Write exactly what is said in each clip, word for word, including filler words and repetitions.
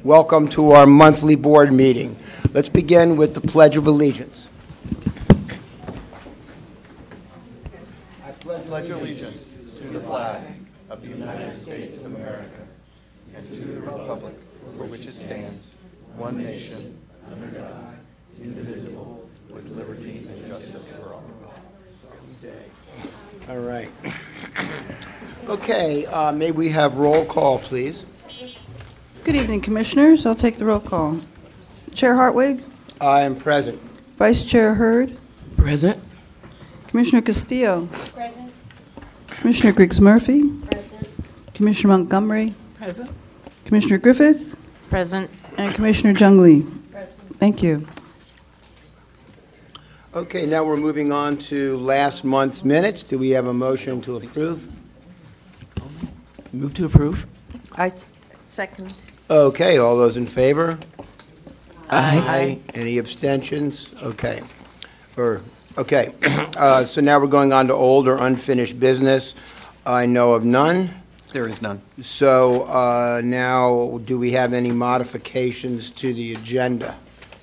Welcome to our monthly board meeting. Let's begin with the Pledge of Allegiance. I pledge allegiance to the flag of the United States of America and to the republic for which it stands, one nation, under God, indivisible, with liberty and justice for all. All right. Okay, uh, may we have roll call, please? Good evening, Commissioners. I'll take the roll call. Chair Hartwig? I am present. Vice Chair Hurd? Present. Commissioner Castillo? Present. Commissioner Griggs-Murphy? Present. Commissioner Montgomery? Present. Commissioner Griffith? Present. And Commissioner Junglee. Present. Thank you. Okay, now we're moving on to last month's minutes. Do we have a motion to approve? Move to approve. I s- second. Okay, all those in favor? Aye. Any abstentions? Okay. Or, okay, uh, so now we're going on to old or unfinished business. I know of none. There is none. So uh, now, do we have any modifications to the agenda?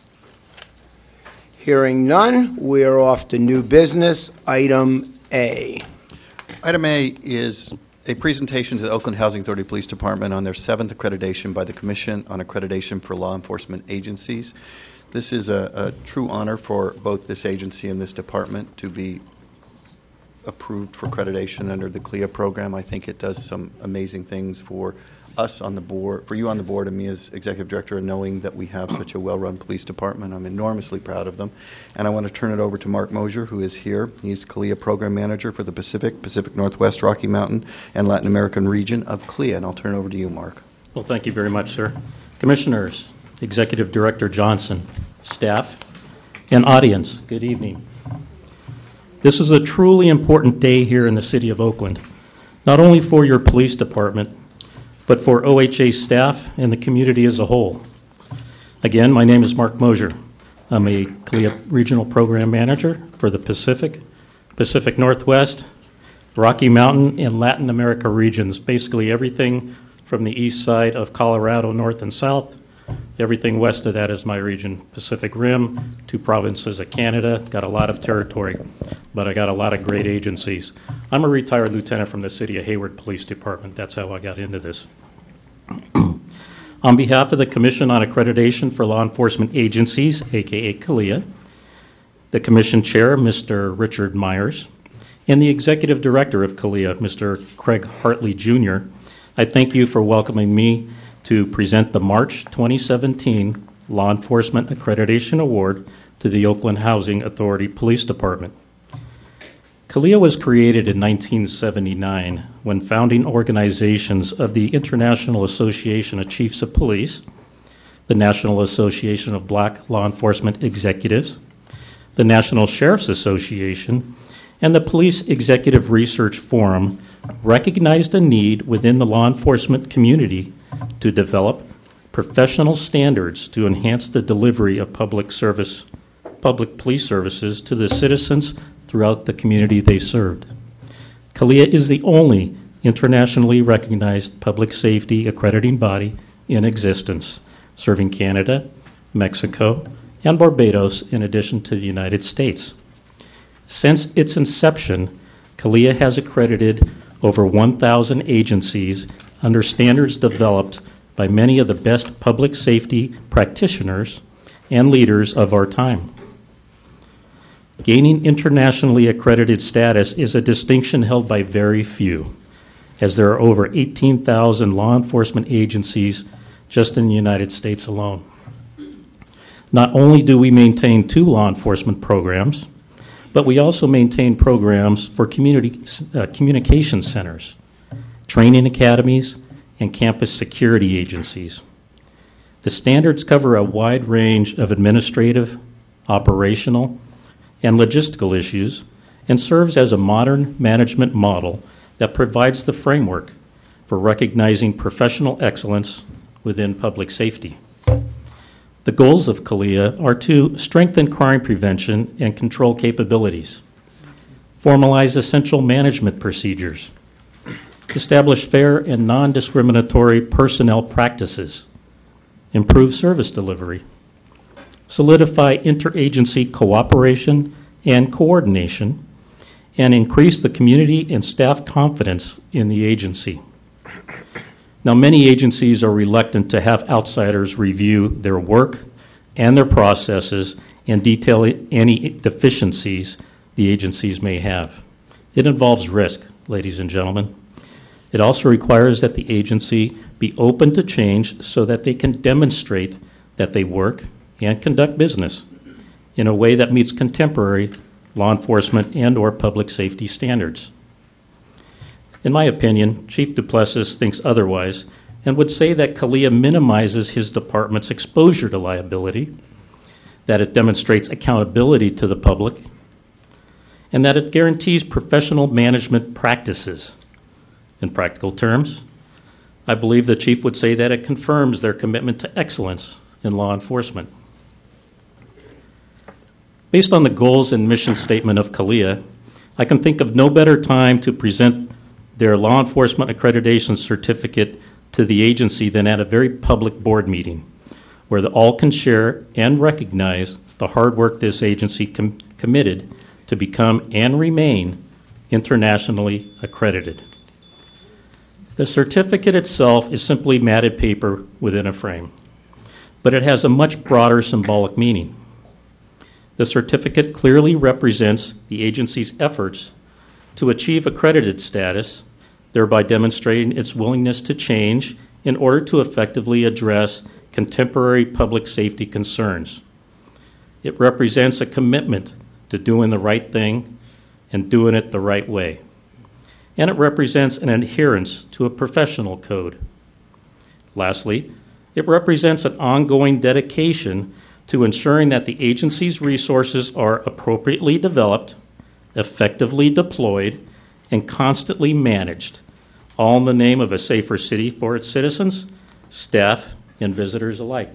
Hearing none, we are off to new business. Item A. Item A is a presentation to the Oakland Housing Authority Police Department on their seventh accreditation by the Commission on Accreditation for Law Enforcement Agencies. This is a, a true honor for both this agency and this department to be approved for accreditation under the C L E A program. I think it does some amazing things for us on the board, for you on the board, and me as executive director, knowing that we have such a well-run police department. I'm enormously proud of them. And I want to turn it over to Mark Mosier, who is here. He's C L E A program manager for the Pacific, Pacific Northwest, Rocky Mountain, and Latin American region of C L E A. And I'll turn it over to you, Mark. Well, thank you very much, sir. Commissioners, Executive Director Johnson, staff, and audience, good evening. This is a truly important day here in the city of Oakland, not only for your police department, but for O H A staff and the community as a whole. Again, my name is Mark Mosier. I'm a C L E A Regional Program Manager for the Pacific, Pacific Northwest, Rocky Mountain, and Latin America regions, basically everything from the east side of Colorado, north and south. Everything west of that is my region, Pacific Rim, two provinces of Canada. Got a lot of territory, but I got a lot of great agencies. I'm a retired lieutenant from the City of Hayward Police Department. That's how I got into this. On behalf of the Commission on Accreditation for Law Enforcement Agencies, aka C L E A, the Commission Chair, Mister Richard Myers, and the Executive Director of C L E A, Mister Craig Hartley Junior, I thank you for welcoming me to present the March twenty seventeen Law Enforcement Accreditation Award to the Oakland Housing Authority Police Department. C L E A was created in nineteen seventy-nine when founding organizations of the International Association of Chiefs of Police, the National Association of Black Law Enforcement Executives, the National Sheriff's Association, and the Police Executive Research Forum recognized a need within the law enforcement community to develop professional standards to enhance the delivery of public service, public police services to the citizens throughout the community they served. C L E A is the only internationally recognized public safety accrediting body in existence, serving Canada, Mexico, and Barbados in addition to the United States. Since its inception, C L E A has accredited over one thousand agencies under standards developed by many of the best public safety practitioners and leaders of our time. Gaining internationally accredited status is a distinction held by very few, as there are over eighteen thousand law enforcement agencies just in the United States alone. Not only do we maintain two law enforcement programs, but we also maintain programs for community uh, communication centers, training academies, and campus security agencies. The standards cover a wide range of administrative, operational, and logistical issues and serves as a modern management model that provides the framework for recognizing professional excellence within public safety. The goals of C L E A are to strengthen crime prevention and control capabilities, formalize essential management procedures, establish fair and non-discriminatory personnel practices, improve service delivery, solidify interagency cooperation and coordination, and increase the community and staff confidence in the agency. Now, many agencies are reluctant to have outsiders review their work and their processes and detail any deficiencies the agencies may have. It involves risk, ladies and gentlemen. It also requires that the agency be open to change so that they can demonstrate that they work and conduct business in a way that meets contemporary law enforcement and or public safety standards. In my opinion, Chief Duplessis thinks otherwise and would say that CALEA minimizes his department's exposure to liability, that it demonstrates accountability to the public, and that it guarantees professional management practices. In practical terms, I believe the Chief would say that it confirms their commitment to excellence in law enforcement. Based on the goals and mission statement of CALEA, I can think of no better time to present their law enforcement accreditation certificate to the agency than at a very public board meeting, where the all can share and recognize the hard work this agency com- committed to become and remain internationally accredited. The certificate itself is simply matted paper within a frame, but it has a much broader symbolic meaning. The certificate clearly represents the agency's efforts to achieve accredited status, thereby demonstrating its willingness to change in order to effectively address contemporary public safety concerns. It represents a commitment to doing the right thing and doing it the right way. And it represents an adherence to a professional code. Lastly, it represents an ongoing dedication to ensuring that the agency's resources are appropriately developed, effectively deployed, and constantly managed, all in the name of a safer city for its citizens, staff, and visitors alike.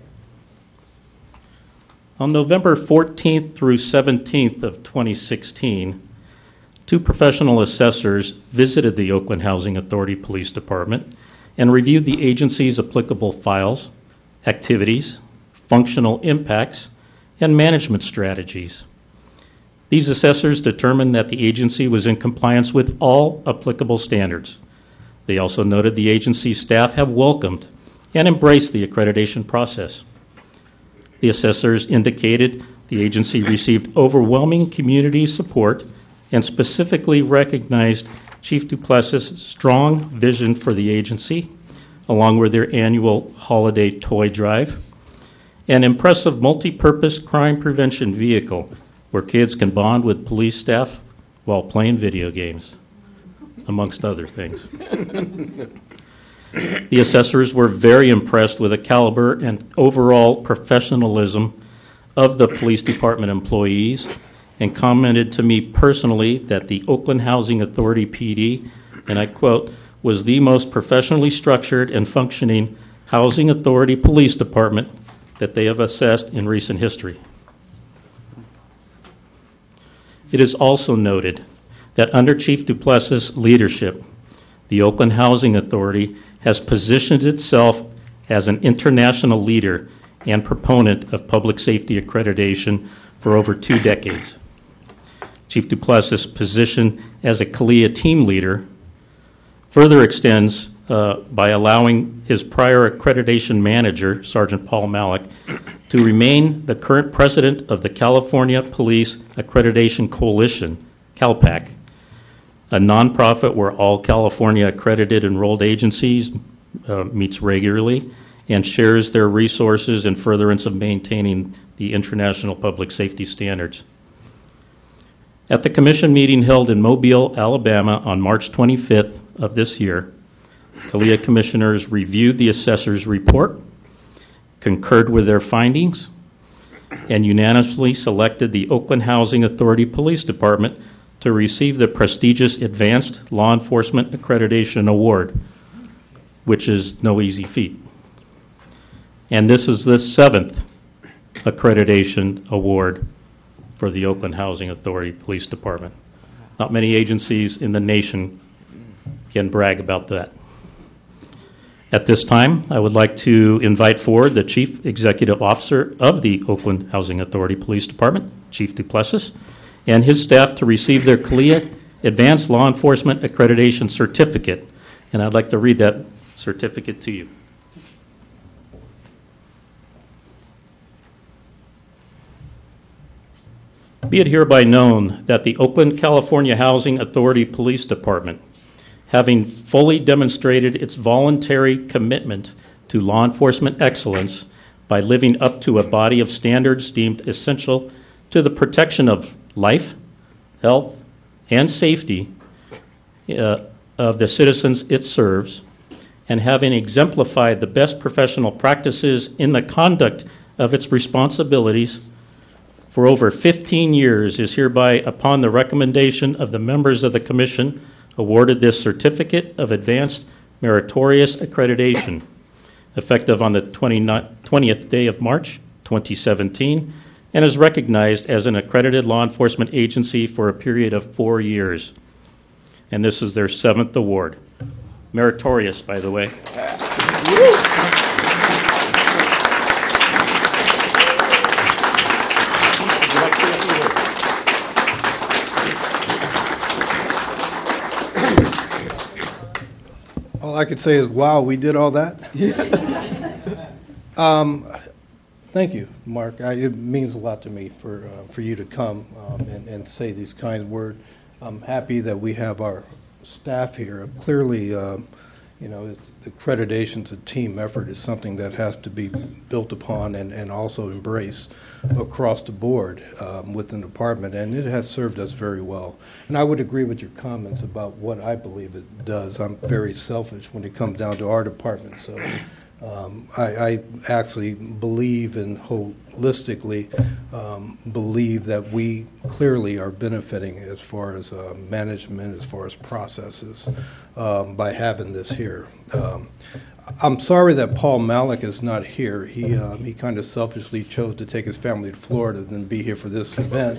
On November fourteenth through seventeenth of twenty sixteen, two professional assessors visited the Oakland Housing Authority Police Department and reviewed the agency's applicable files, activities, functional impacts, and management strategies. These assessors determined that the agency was in compliance with all applicable standards. They also noted the agency's staff have welcomed and embraced the accreditation process. The assessors indicated the agency received overwhelming community support and specifically recognized Chief Duplessis' strong vision for the agency, along with their annual holiday toy drive, an impressive multi-purpose crime prevention vehicle where kids can bond with police staff while playing video games, amongst other things. The assessors were very impressed with the caliber and overall professionalism of the police department employees and commented to me personally that the Oakland Housing Authority P D, and I quote, was the most professionally structured and functioning housing authority police department that they have assessed in recent history. It is also noted that under Chief Duplessis' leadership, the Oakland Housing Authority has positioned itself as an international leader and proponent of public safety accreditation for over two decades. Chief Duplessis' position as a CALEA team leader further extends uh, by allowing his prior accreditation manager, Sergeant Paul Malik, to remain the current president of the California Police Accreditation Coalition, CalPAC, a nonprofit where all California accredited enrolled agencies uh, meets regularly and shares their resources in furtherance of maintaining the international public safety standards. At the commission meeting held in Mobile, Alabama on March twenty-fifth of this year, CALEA commissioners reviewed the assessor's report, concurred with their findings, and unanimously selected the Oakland Housing Authority Police Department to receive the prestigious Advanced Law Enforcement Accreditation Award, which is no easy feat. And this is the seventh accreditation award for the Oakland Housing Authority Police Department. Not many agencies in the nation can brag about that. At this time, I would like to invite forward the Chief Executive Officer of the Oakland Housing Authority Police Department, Chief Duplessis, and his staff to receive their C L I A Advanced Law Enforcement Accreditation Certificate. And I'd like to read that certificate to you. Be it hereby known that the Oakland, California Housing Authority Police Department, having fully demonstrated its voluntary commitment to law enforcement excellence by living up to a body of standards deemed essential to the protection of life, health, and safety uh, of the citizens it serves, and having exemplified the best professional practices in the conduct of its responsibilities for over fifteen years, is hereby, upon the recommendation of the members of the Commission, awarded this Certificate of Advanced Meritorious Accreditation, effective on the twentieth day of March, twenty seventeen, and is recognized as an accredited law enforcement agency for a period of four years. And this is their seventh award. Meritorious, by the way. All I could say is, wow, we did all that? um, thank you, Mark. I, it means a lot to me for uh, for you to come um, and, and say these kind words. I'm happy that we have our staff here. Clearly, um, you know, it's, the accreditation's a team effort. Is something that has to be built upon and, and also embraced across the board um, within the department, and it has served us very well. And I would agree with your comments about what I believe it does. I'm very selfish when it comes down to our department, so um, I, I actually believe and holistically um, believe that we clearly are benefiting as far as uh, management, as far as processes, um, by having this here. Um, I'm sorry that Paul Malik is not here. He um, he kind of selfishly chose to take his family to Florida than be here for this event.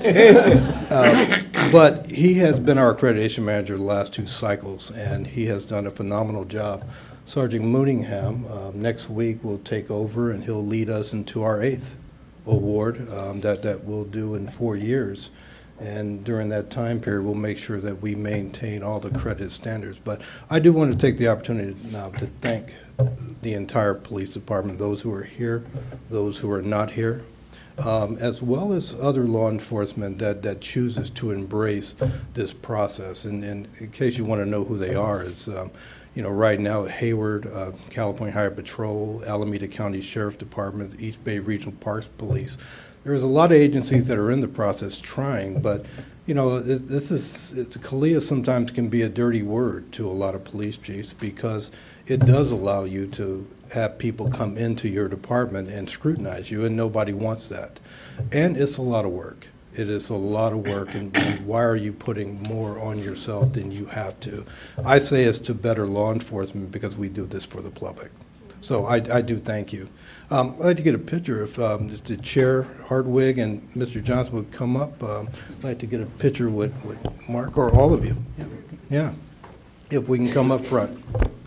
uh, but he has been our accreditation manager the last two cycles, and he has done a phenomenal job. Sergeant Mooningham um, next week will take over, and he'll lead us into our eighth award um, that, that we'll do in four years. And during that time period, we'll make sure that we maintain all the credit standards. But I do want to take the opportunity now to thank the entire police department, those who are here, those who are not here, um, as well as other law enforcement that, that chooses to embrace this process. And, and in case you want to know who they are, is um, you know, right now, Hayward, uh, California Highway Patrol, Alameda County Sheriff's Department, East Bay Regional Parks Police. There's a lot of agencies that are in the process trying, but you know, it, this is, it's, C L I A sometimes can be a dirty word to a lot of police chiefs because it does allow you to have people come into your department and scrutinize you, and nobody wants that. And it's a lot of work. It is a lot of work, and, and why are you putting more on yourself than you have to? I say it's to better law enforcement because we do this for the public. So I, I do thank you. Um, I'd like to get a picture if, um, if the Chair Hartwig and Mister Johnson would come up. Um, I'd like to get a picture with, with Mark or all of you. Yeah. yeah, if we can come up front.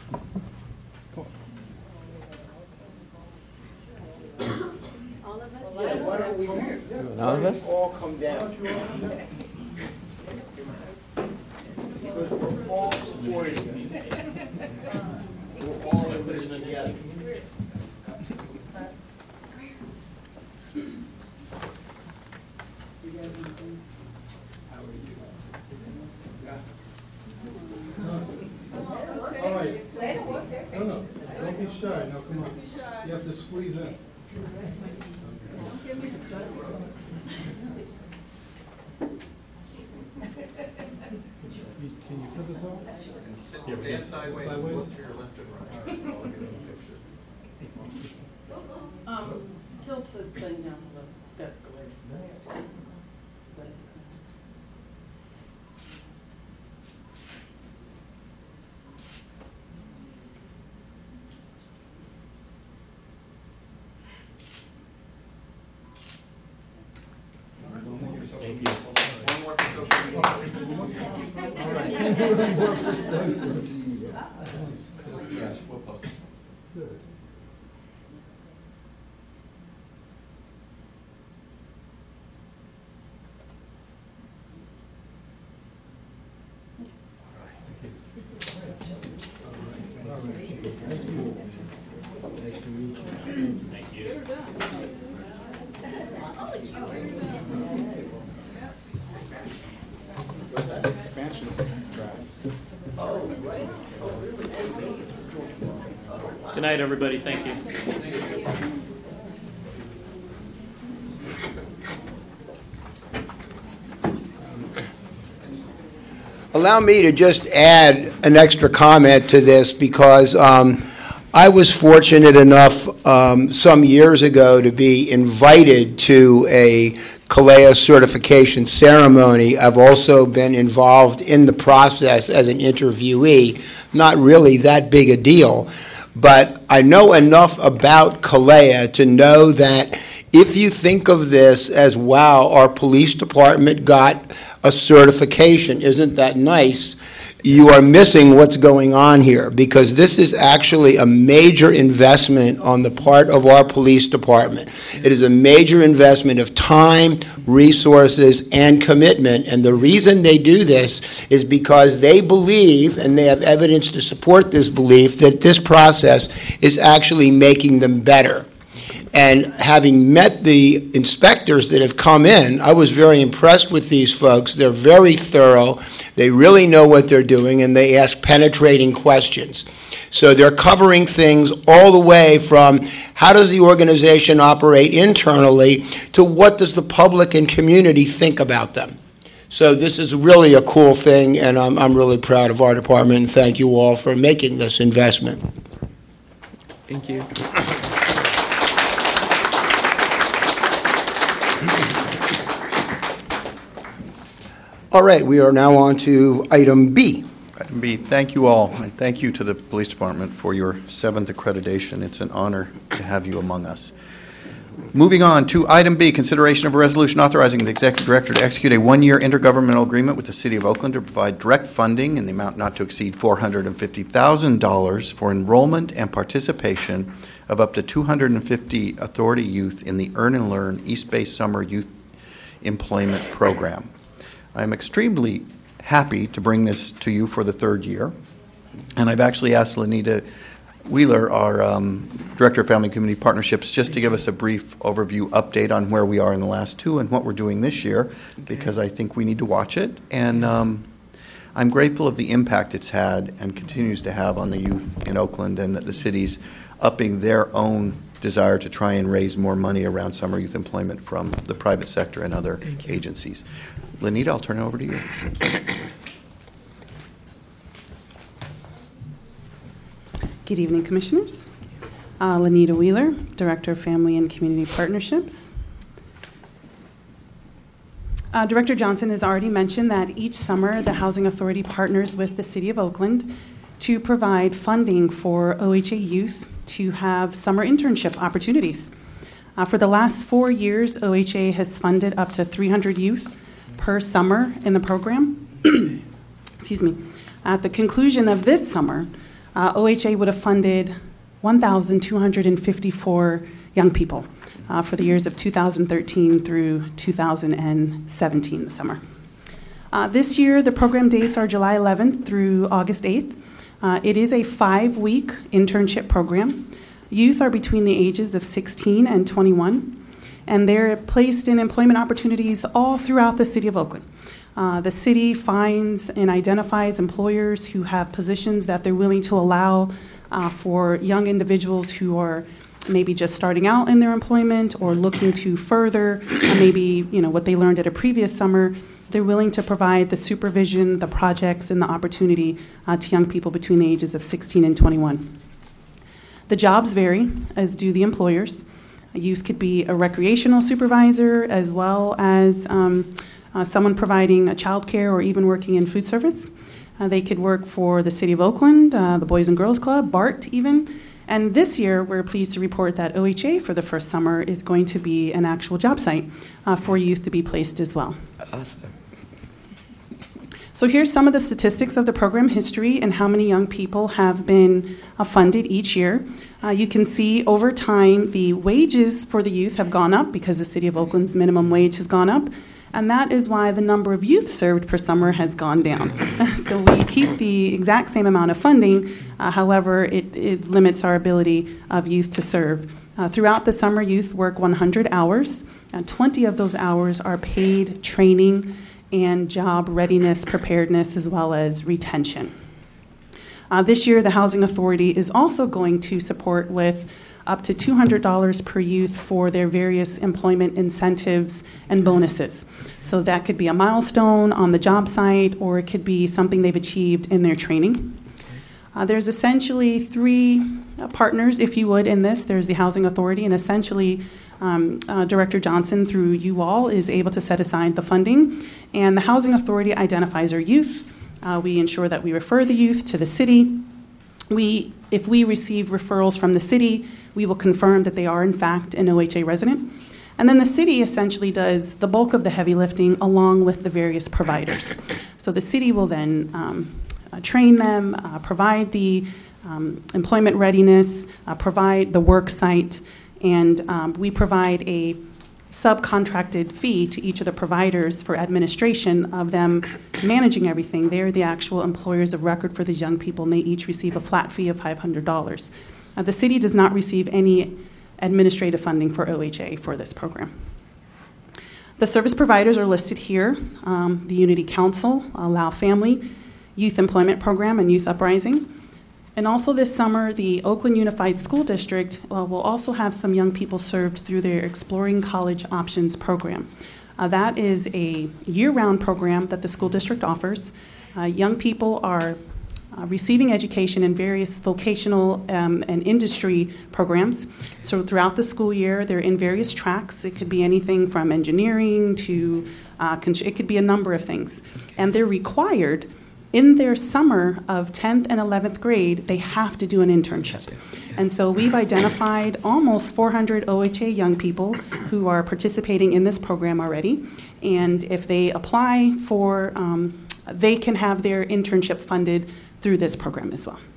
All of us? All come down. Because we're all supporting you. We're all in this together. All right. No, no, don't be shy. Now come on. You have to squeeze in. Can you flip this over? And sit, stand sideways and look to your left and right. I'll get in the picture. Um, tilt the thing down a little, step away. Thank you. One more for social media. Yes, we'll post it. Good night, everybody. Thank you. Allow me to just add an extra comment to this because um, I was fortunate enough um, some years ago to be invited to a CALEA certification ceremony. I've also been involved in the process as an interviewee. Not really that big a deal, but I know enough about CALEA to know that if you think of this as, wow, our police department got a certification, isn't that nice? You are missing what's going on here, because this is actually a major investment on the part of our police department. It is a major investment of time, resources, and commitment, and the reason they do this is because they believe, and they have evidence to support this belief, that this process is actually making them better. And having met the inspectors that have come in, I was very impressed with these folks. They're very thorough. They really know what they're doing, and they ask penetrating questions. So they're covering things all the way from how does the organization operate internally to what does the public and community think about them. So this is really a cool thing, and I'm, I'm really proud of our department, and thank you all for making this investment. Thank you. All right, we are now on to item B. Item B, thank you all, and thank you to the Police Department for your seventh accreditation. It's an honor to have you among us. Moving on to item B, consideration of a resolution authorizing the Executive Director to execute a one-year intergovernmental agreement with the City of Oakland to provide direct funding in the amount not to exceed four hundred fifty thousand dollars for enrollment and participation of up to two hundred fifty Authority youth in the Earn and Learn East Bay Summer Youth Employment Program. I'm extremely happy to bring this to you for the third year, and I've actually asked Lenita Wheeler, our um, Director of Family and Community Partnerships, just to give us a brief overview update on where we are in the last two and what we're doing this year, okay, because I think we need to watch it. And um, I'm grateful of the impact it's had and continues to have on the youth in Oakland, and that the city's upping their own desire to try and raise more money around summer youth employment from the private sector and other agencies. Lenita, I'll turn it over to you. Good evening, Commissioners. Uh, Lenita Wheeler, Director of Family and Community Partnerships. Uh, Director Johnson has already mentioned that each summer the Housing Authority partners with the City of Oakland to provide funding for O H A youth to have summer internship opportunities. Uh, for the last four years, O H A has funded up to three hundred youth per summer in the program. Excuse me. At the conclusion of this summer, uh, O H A would have funded one thousand two hundred fifty-four young people uh, for the years of two thousand thirteen through two thousand seventeen, the summer. Uh, this year, the program dates are July eleventh through August eighth. Uh, it is a five-week internship program. Youth are between the ages of sixteen and twenty-one, and they're placed in employment opportunities all throughout the City of Oakland. Uh, the city finds and identifies employers who have positions that they're willing to allow uh, for young individuals who are maybe just starting out in their employment or looking to further uh, maybe you know what they learned at a previous summer. They're willing to provide the supervision, the projects, and the opportunity uh, to young people between the ages of sixteen and twenty-one. The jobs vary, as do the employers. A youth could be a recreational supervisor, as well as um, uh, someone providing a child care or even working in food service. Uh, they could work for the City of Oakland, uh, the Boys and Girls Club, BART even. And this year, we're pleased to report that O H A, for the first summer, is going to be an actual job site uh, for youth to be placed as well. Awesome. So here's some of the statistics of the program history and how many young people have been uh, funded each year. Uh, you can see over time the wages for the youth have gone up because the City of Oakland's minimum wage has gone up, and that is why the number of youth served per summer has gone down. So we keep the exact same amount of funding, uh, however, it, it limits our ability of youth to serve Uh, Throughout the summer, youth work one hundred hours, and twenty of those hours are paid training and job readiness, preparedness, as well as retention. Uh, This year, the Housing Authority is also going to support with up to two hundred dollars per youth for their various employment incentives and bonuses. So that could be a milestone on the job site, or it could be something they've achieved in their training. Uh, There's essentially three uh, partners, if you would, in this. There's the Housing Authority, and essentially um, uh, Director Johnson, through you all, is able to set aside the funding. And the Housing Authority identifies our youth. Uh, We ensure that we refer the youth to the city. We, if we receive referrals from the city, we will confirm that they are in fact an O H A resident. And then the city essentially does the bulk of the heavy lifting along with the various providers. So the city will then um, uh, train them, uh, provide the um, employment readiness, uh, provide the work site, and um, we provide a subcontracted fee to each of the providers for administration of them managing everything. They're the actual employers of record for these young people, and they each receive a flat fee of five hundred dollars. Uh, the city does not receive any administrative funding for O H A for this program. The service providers are listed here: um, the Unity Council, Allow Family, Youth Employment Program, and Youth Uprising. And also this summer, the Oakland Unified School District uh, will also have some young people served through their Exploring College Options program. Uh, that is a year-round program that the school district offers. Uh, young people are uh, receiving education in various vocational um, and industry programs. So throughout the school year, they're in various tracks. It could be anything from engineering to, uh, con- it could be a number of things. And they're required in their summer of tenth and eleventh grade, they have to do an internship. And so we've identified almost four hundred O H A young people who are participating in this program already. And if they apply for, um, they can have their internship funded through this program as well.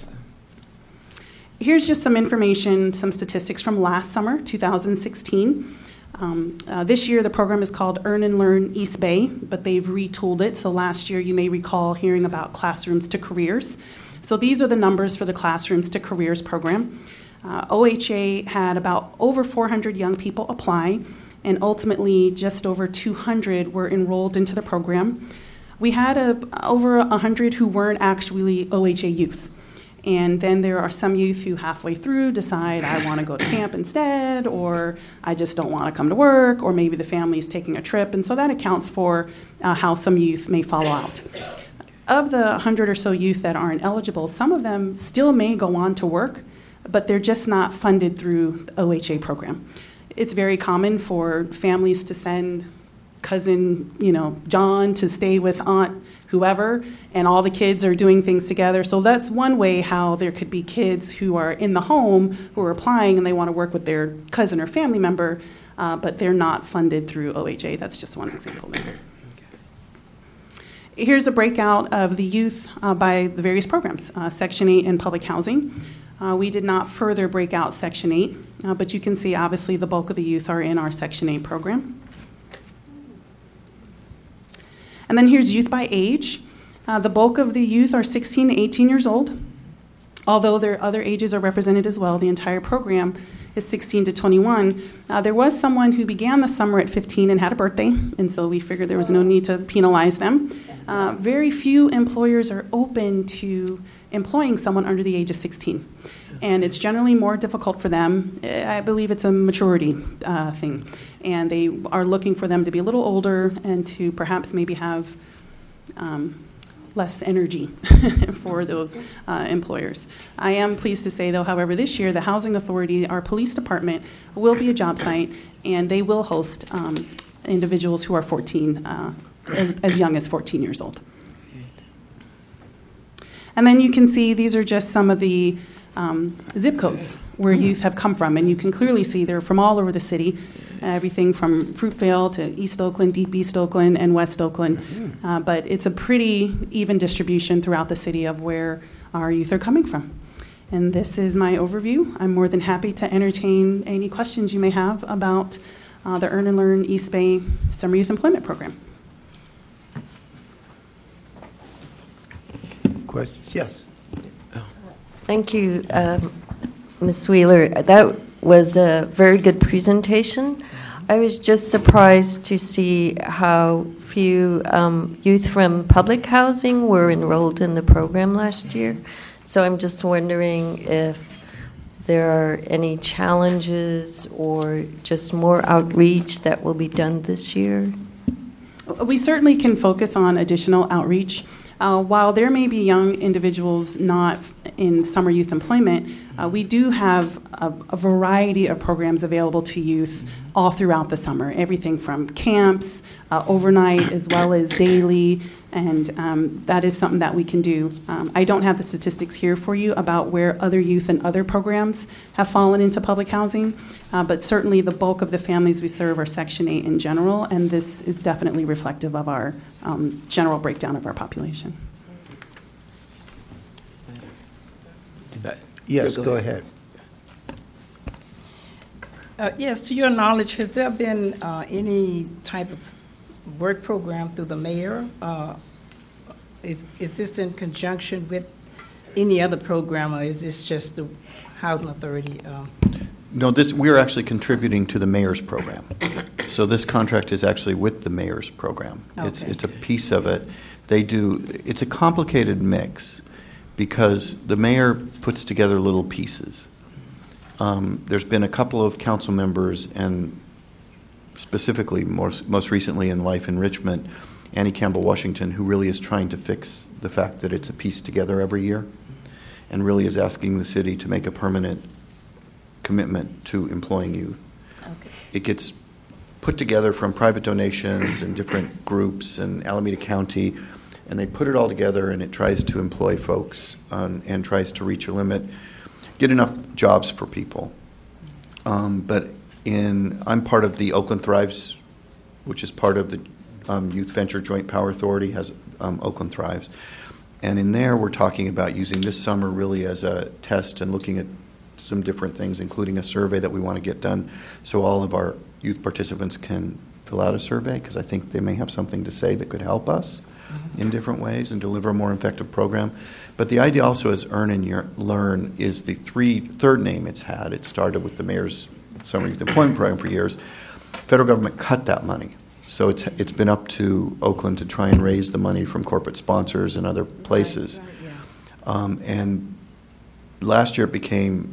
Here's just some information, some statistics from last summer, two thousand sixteen. Um, uh, this year, the program is called Earn and Learn East Bay, but they've retooled it. So last year, you may recall hearing about Classrooms to Careers. So these are the numbers for the Classrooms to Careers program. Uh, O H A had about over four hundred young people apply, and ultimately just over two hundred were enrolled into the program. We had a, over one hundred who weren't actually O H A youth. And then there are some youth who halfway through decide, I want to go to camp instead, or I just don't want to come to work, or maybe the family is taking a trip. And so that accounts for uh, how some youth may follow out. Of the one hundred or so youth that aren't eligible, some of them still may go on to work, but they're just not funded through the O H A program. It's very common for families to send cousin, you know, John to stay with Aunt whoever, and all the kids are doing things together. So that's one way how there could be kids who are in the home who are applying and they want to work with their cousin or family member, uh, but they're not funded through O H A. That's just one example there. Here's a breakout of the youth uh, by the various programs, uh, Section eight and Public Housing. Uh, we did not further break out Section eight, uh, but you can see obviously the bulk of the youth are in our Section eight program. And then here's youth by age. Uh, the bulk of the youth are sixteen to eighteen years old, although their other ages are represented as well. The entire program is sixteen to twenty-one. Uh, there was someone who began the summer at fifteen and had a birthday, and so we figured there was no need to penalize them. Uh, very few employers are open to employing someone under the age of sixteen, and it's generally more difficult for them. I believe it's a maturity uh, thing, and they are looking for them to be a little older and to perhaps maybe have um, less energy for those uh, employers. I am pleased to say, though, however, this year the Housing Authority, our police department, will be a job site, and they will host um, individuals who are fourteen, uh, as, as young as fourteen years old. And then you can see these are just some of the um, zip codes where youth have come from, and you can clearly see they're from all over the city, everything from Fruitvale to East Oakland, Deep East Oakland, and West Oakland. Uh, but it's a pretty even distribution throughout the city of where our youth are coming from. And this is my overview. I'm more than happy to entertain any questions you may have about uh, the Earn and Learn East Bay Summer Youth Employment Program. Questions? Yes. Thank you, um, Miz Wheeler. That was a very good presentation. I was just surprised to see how few um, youth from public housing were enrolled in the program last year. So I'm just wondering if there are any challenges or just more outreach that will be done this year. We certainly can focus on additional outreach. Uh, while there may be young individuals not in summer youth employment, uh, we do have a, a variety of programs available to youth all throughout the summer, everything from camps, uh, overnight, as well as daily, and um, that is something that we can do. Um, I don't have the statistics here for you about where other youth and other programs have fallen into public housing, uh, but certainly the bulk of the families we serve are Section eight in general, and this is definitely reflective of our um, general breakdown of our population. Yes, go ahead. Uh, yes, to your knowledge, has there been uh, any type of work program through the mayor? Uh, is, is this in conjunction with any other program, or is this just the Housing Authority? Uh? No, this, we're actually contributing to the mayor's program. So this contract is actually with the mayor's program. Okay. It's, it's a piece of it. They do, it's a complicated mix because the mayor puts together little pieces. Um, there's been a couple of council members, and specifically most, most recently in Life Enrichment, Annie Campbell Washington, who really is trying to fix the fact that it's a piece together every year and really is asking the city to make a permanent commitment to employing youth. Okay. It gets put together from private donations and different groups and Alameda County, and they put it all together, and it tries to employ folks um, and tries to reach a limit, get enough jobs for people. Um, but in, I'm part of the Oakland Thrives, which is part of the um, Youth Venture Joint Power Authority, has um, Oakland Thrives. And in there, we're talking about using this summer really as a test and looking at some different things, including a survey that we want to get done so all of our youth participants can fill out a survey, because I think they may have something to say that could help us in different ways and deliver a more effective program. But the idea also is Earn and Year, Learn is the three, third name it's had. It started with the mayor's summer youth employment program for years. Federal government cut that money. So it's it's been up to Oakland to try and raise the money from corporate sponsors and other places. Right, right, yeah. Um, and last year it became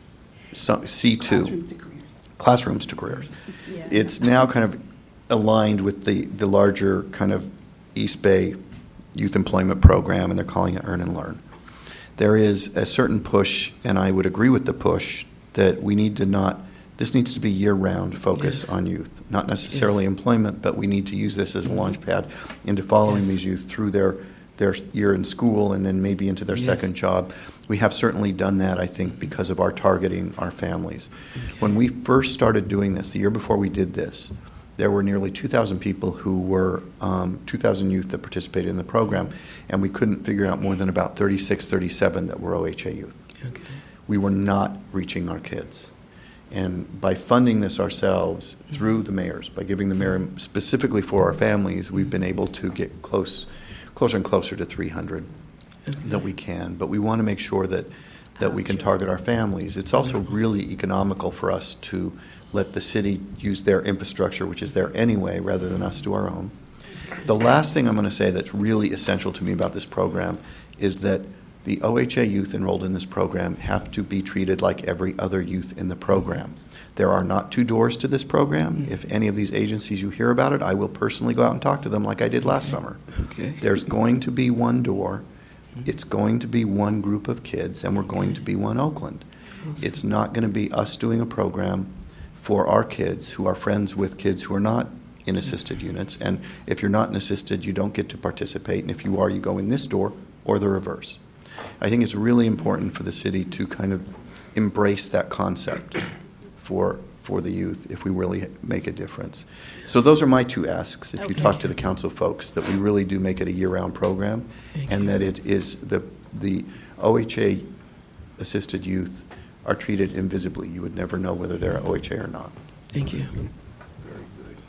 C two. Classrooms to careers. Classrooms to careers. Yeah. It's now kind of aligned with the, the larger kind of East Bay Youth Employment Program, and they're calling it Earn and Learn. There is a certain push, and I would agree with the push, that we need to not, this needs to be year-round focus Yes. on youth. Not necessarily Yes. employment, but we need to use this as a launch pad into following Yes. these youth through their, their year in school and then maybe into their Yes. second job. We have certainly done that, I think, because of our targeting our families. When we first started doing this, the year before we did this, there were nearly two thousand people who were, um, two thousand youth that participated in the program, and we couldn't figure out more than about thirty-six, thirty-seven that were O H A youth. Okay. We were not reaching our kids. And by funding this ourselves through the mayors, by giving the mayor specifically for our families, we've been able to get close, closer and closer to three hundred Okay. that we can. But we want to make sure that, that we can target our families. It's also really economical for us to let the city use their infrastructure, which is there anyway, rather than us do our own. The last thing I'm going to say that's really essential to me about this program is that the O H A youth enrolled in this program have to be treated like every other youth in the program. There are not two doors to this program. If any of these agencies you hear about it, I will personally go out and talk to them like I did last summer. Okay. There's going to be one door. It's going to be one group of kids, and we're going to be one Oakland. It's not going to be us doing a program for our kids who are friends with kids who are not in assisted units. And if you're not in assisted, you don't get to participate. And if you are, you go in this door or the reverse. I think it's really important for the city to kind of embrace that concept for for the youth if we really make a difference. So those are my two asks. If you Okay. talk to the council folks, that we really do make it a year-round program, Thank and you. that it is the the O H A assisted youth are treated invisibly. You would never know whether they're O H A or not. Thank you. Very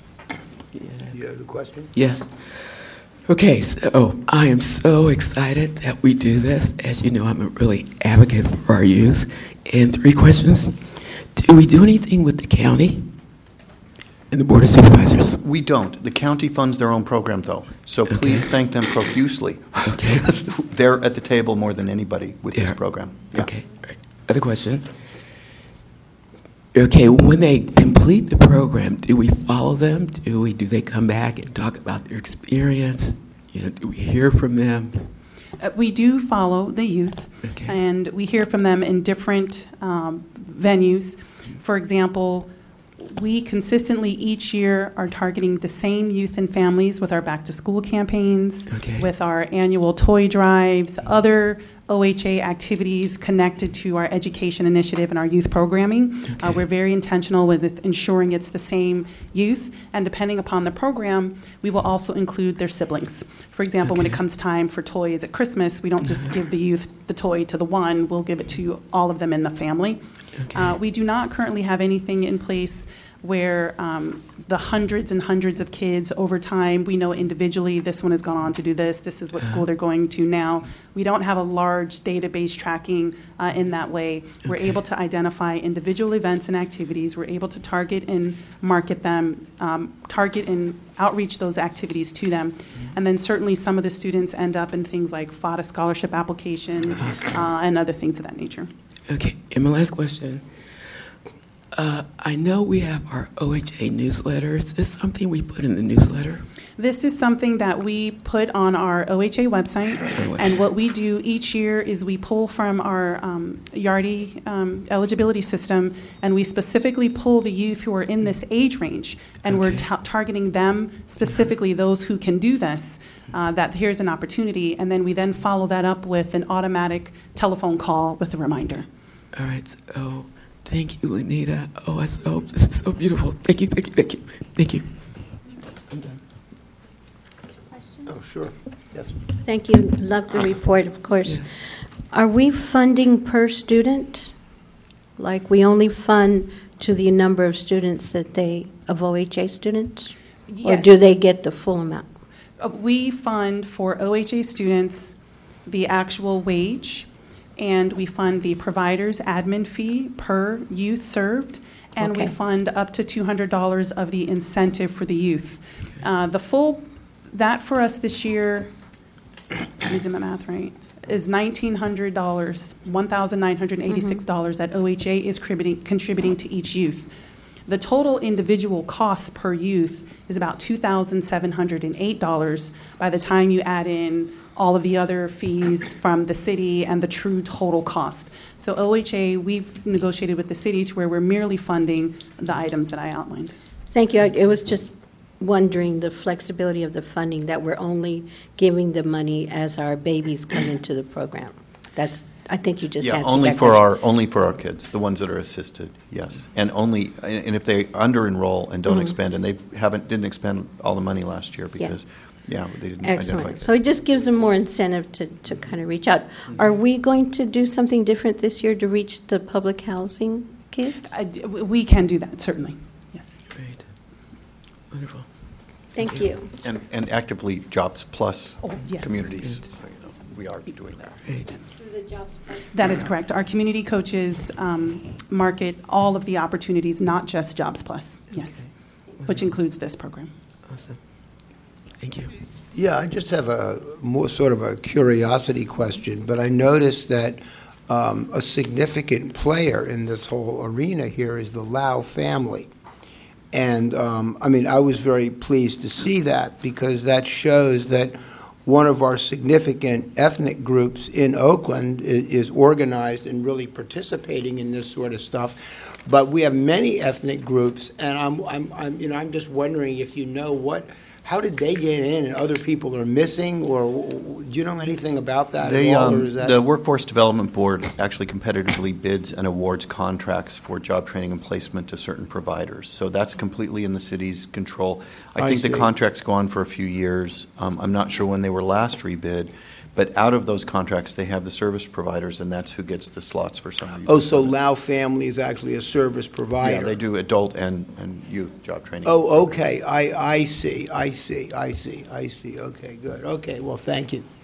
good. You have a question? Yes. Okay, so I am so excited that we do this. As you know, I'm a really advocate for our youth. And three questions. Do do we do anything with the county and the Board of Supervisors? We don't. The county funds their own program, though, so Okay. please thank them profusely. Okay. They're at the table more than anybody with this Yeah. program. Yeah. Okay. All right. Other question. Okay, when they complete the program, do we follow them? Do we? Do they come back and talk about their experience? You know, do we hear from them? Uh, We do follow the youth, Okay. and we hear from them in different um, venues. For example, we consistently each year are targeting the same youth and families with our back-to-school campaigns, Okay. with our annual toy drives, other O H A activities connected to our education initiative and our youth programming. Uh, Okay. We're very intentional with it, ensuring it's the same youth, and depending upon the program, we will also include their siblings. For example, when it Okay. comes time for toys at Christmas, we don't just give the youth the toy to the one, we'll give it to all of them in the family. Okay. Uh, We do not currently have anything in place where um, the hundreds and hundreds of kids over time, we know individually, this one has gone on to do this, this is what school they're going to now. We don't have a large database tracking uh, in that way. We're Okay. able to identify individual events and activities. We're able to target and market them, um, target and outreach those activities to them. And then certainly some of the students end up in things like FADA scholarship applications uh, and other things of that nature. Okay, and my last question. Uh, I know we have our O H A newsletter. Is this something we put in the newsletter? This is something that we put on our O H A website, and what we do each year is we pull from our um, Yardi um, eligibility system, and we specifically pull the youth who are in this age range, and we're Okay. ta- targeting them specifically, those who can do this, uh, that here's an opportunity, and then we then follow that up with an automatic telephone call with a reminder. All right, so thank you, Lenita. Oh, I so, this is so beautiful. Thank you, thank you, thank you, thank you. I'm done. Oh, sure. Yes. Thank you. Love the report, of course. Yes. Are we funding per student? Like, we only fund to the number of students that they, of O H A students? Or Yes. do they get the full amount? Uh, We fund for O H A students the actual wage, and we fund the provider's admin fee per youth served, and we Okay. fund up to two hundred dollars of the incentive for the youth. Uh, The full, that for us this year, let me do my math right, is nineteen hundred dollars, one thousand nine hundred eighty-six dollars that O H A is contributing contributing to each youth. The total individual cost per youth is about two thousand seven hundred eight dollars by the time you add in all of the other fees from the city and the true total cost. So O H A, we've negotiated with the city to where we're merely funding the items that I outlined. Thank you. I- It was just wondering the flexibility of the funding, that we're only giving the money as our babies come into the program. That's, I think you just Yeah, answered only that for question. our, only for our kids, the ones that are assisted, yes. And only, and if they under-enroll and don't Mhm. expend, and they haven't, didn't expend all the money last year Yeah. because, yeah, they didn't identify. Excellent. So it just gives them more incentive to, to kind of reach out. Are we going to do something different this year to reach the public housing kids? I d- We can do that, certainly, yes. Great. Wonderful. Thank you. And, and actively Jobs Plus Oh, yes. communities, so, you know, we are doing that. Great. That is correct. Our community coaches um, market all of the opportunities, not just Jobs Plus, yes, which includes this program. Awesome. Thank you. Yeah, I just have a more sort of a curiosity question, but I noticed that um, a significant player in this whole arena here is the Lau family. And, um, I mean, I was very pleased to see that, because that shows that one of our significant ethnic groups in Oakland i- is organized and really participating in this sort of stuff. But we have many ethnic groups, and I'm, I'm, I'm, you know, I'm just wondering if you know what, how did they get in and other people are missing, or w- w- do you know anything about that They, at all? or um, is that- the Workforce Development Board actually competitively bids and awards contracts for job training and placement to certain providers. So that's completely in the city's control. I I think the see. contracts go on for a few years. Um, I'm not sure when they were last rebid, but out of those contracts, they have the service providers, and that's who gets the slots for some of these. Oh, so employment. Lau family is actually a service provider? Yeah, they do adult and, and youth job training. Oh, okay, I, I see, I see, I see, I see, okay, good, okay, well, thank you.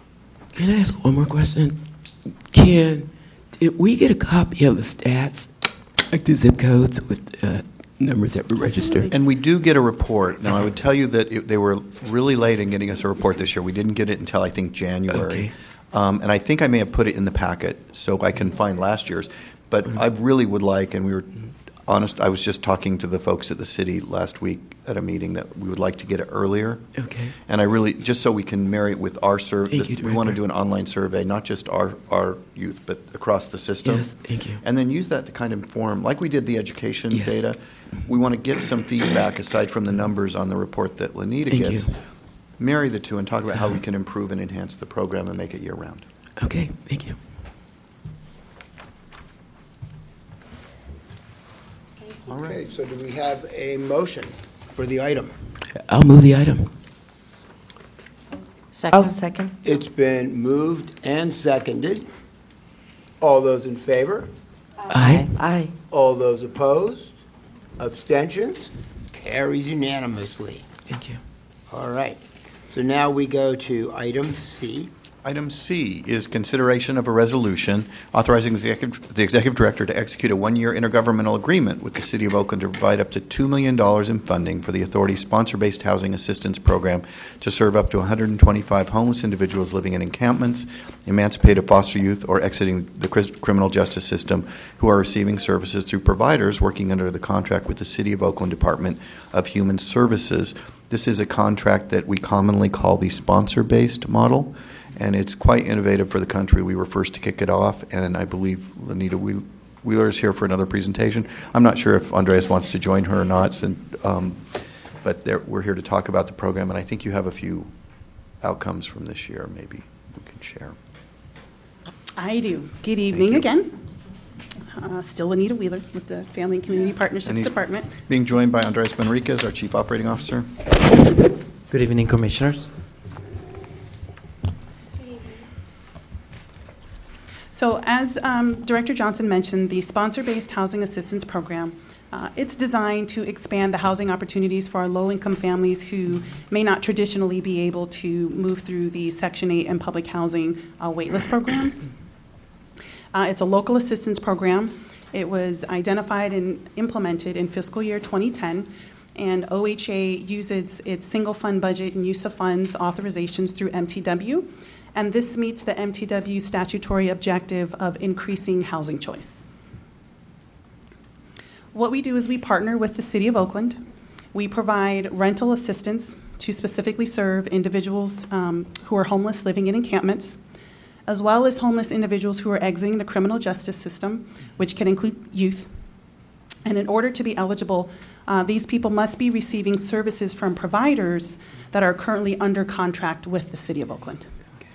Can I ask one more question? Can, did we get a copy of the stats like the zip codes with uh, numbers that were registered? And we do get a report. Now, I would tell you that it, they were really late in getting us a report this year. We didn't get it until, I think, January. Okay. Um, and I think I may have put it in the packet so I can find last year's. But I really would like, and we were honest, I was just talking to the folks at the city last week at a meeting, that we would like to get it earlier. Okay. And I really, just so we can marry it with our survey, Thank you, we want to Director. do an online survey, not just our, our youth, but across the system. Yes, thank you. And then use that to kind of inform, like we did the education Yes. data, we want to get some feedback aside from the numbers on the report that Lenita Thank gets. you. Marry the two and talk about how we can improve and enhance the program and make it year-round. Okay, thank you. Okay, so do we have a motion for the item? I'll move the item. I'll second. It's been moved and seconded. All those in favor? Aye. Aye. All those opposed? Abstentions? Carries unanimously. Thank you. All right. So now we go to item C. Item C is consideration of a resolution authorizing the executive, the executive director to execute a one-year intergovernmental agreement with the City of Oakland to provide up to two million dollars in funding for the authority's sponsor-based housing assistance program to serve up to one hundred twenty-five homeless individuals living in encampments, emancipated foster youth, or exiting the cri- criminal justice system who are receiving services through providers working under the contract with the City of Oakland Department of Human Services. This is a contract that we commonly call the sponsor-based model, and it's quite innovative for the country. We were first to kick it off, and I believe Lenita Wheeler is here for another presentation. I'm not sure if Andreas wants to join her or not, so, um, but there, we're here to talk about the program, and I think you have a few outcomes from this year maybe we can share. I do. Good evening you. again. Uh, Still Anita Wheeler with the Family and Community Partnerships And he's Department. Being joined by Andres Manriquez, our Chief Operating Officer. Good evening, Commissioners. So as um, Director Johnson mentioned, the Sponsor-Based Housing Assistance Program, uh, it's designed to expand the housing opportunities for our low-income families who may not traditionally be able to move through the Section eight and public housing uh, waitlist programs. Uh, It's a local assistance program. It was identified and implemented in fiscal year twenty ten, and O H A uses its single fund budget and use of funds authorizations through M T W, and this meets the M T W statutory objective of increasing housing choice. What we do is we partner with the City of Oakland. We provide rental assistance to specifically serve individuals um, who are homeless living in encampments, as well as homeless individuals who are exiting the criminal justice system, which can include youth. And in order to be eligible, uh, these people must be receiving services from providers that are currently under contract with the City of Oakland.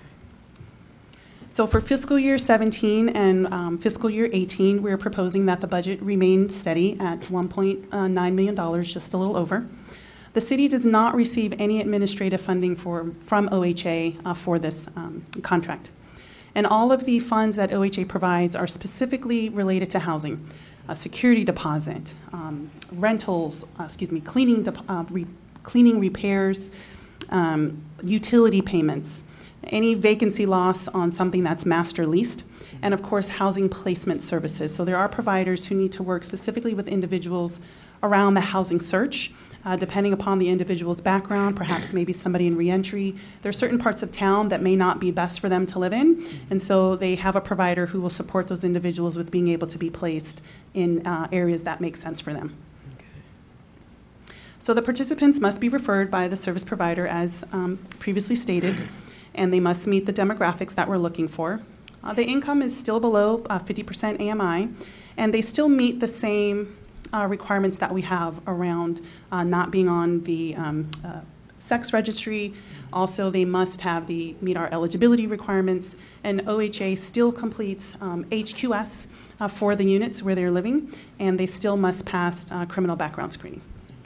So for fiscal year seventeen and um, fiscal year eighteen, we're proposing that the budget remain steady at one point nine million dollars, just a little over. The city does not receive any administrative funding for, from O H A uh, for this um, contract. And all of the funds that O H A provides are specifically related to housing, a security deposit, um, rentals, uh, excuse me, cleaning, de- uh, re- cleaning repairs, um, utility payments, any vacancy loss on something that's master leased, and of course housing placement services. So there are providers who need to work specifically with individuals around the housing search, uh, depending upon the individual's background, perhaps maybe somebody in reentry. There are certain parts of town that may not be best for them to live in, and so they have a provider who will support those individuals with being able to be placed in uh, areas that make sense for them. So the participants must be referred by the service provider as um, previously stated, and they must meet the demographics that we're looking for. Uh, the income is still below uh, fifty percent A M I, and they still meet the same uh, requirements that we have around uh, not being on the um, uh, sex registry. Also, they must have the meet our eligibility requirements, and O H A still completes um, H Q S uh, for the units where they're living, and they still must pass uh, criminal background screening.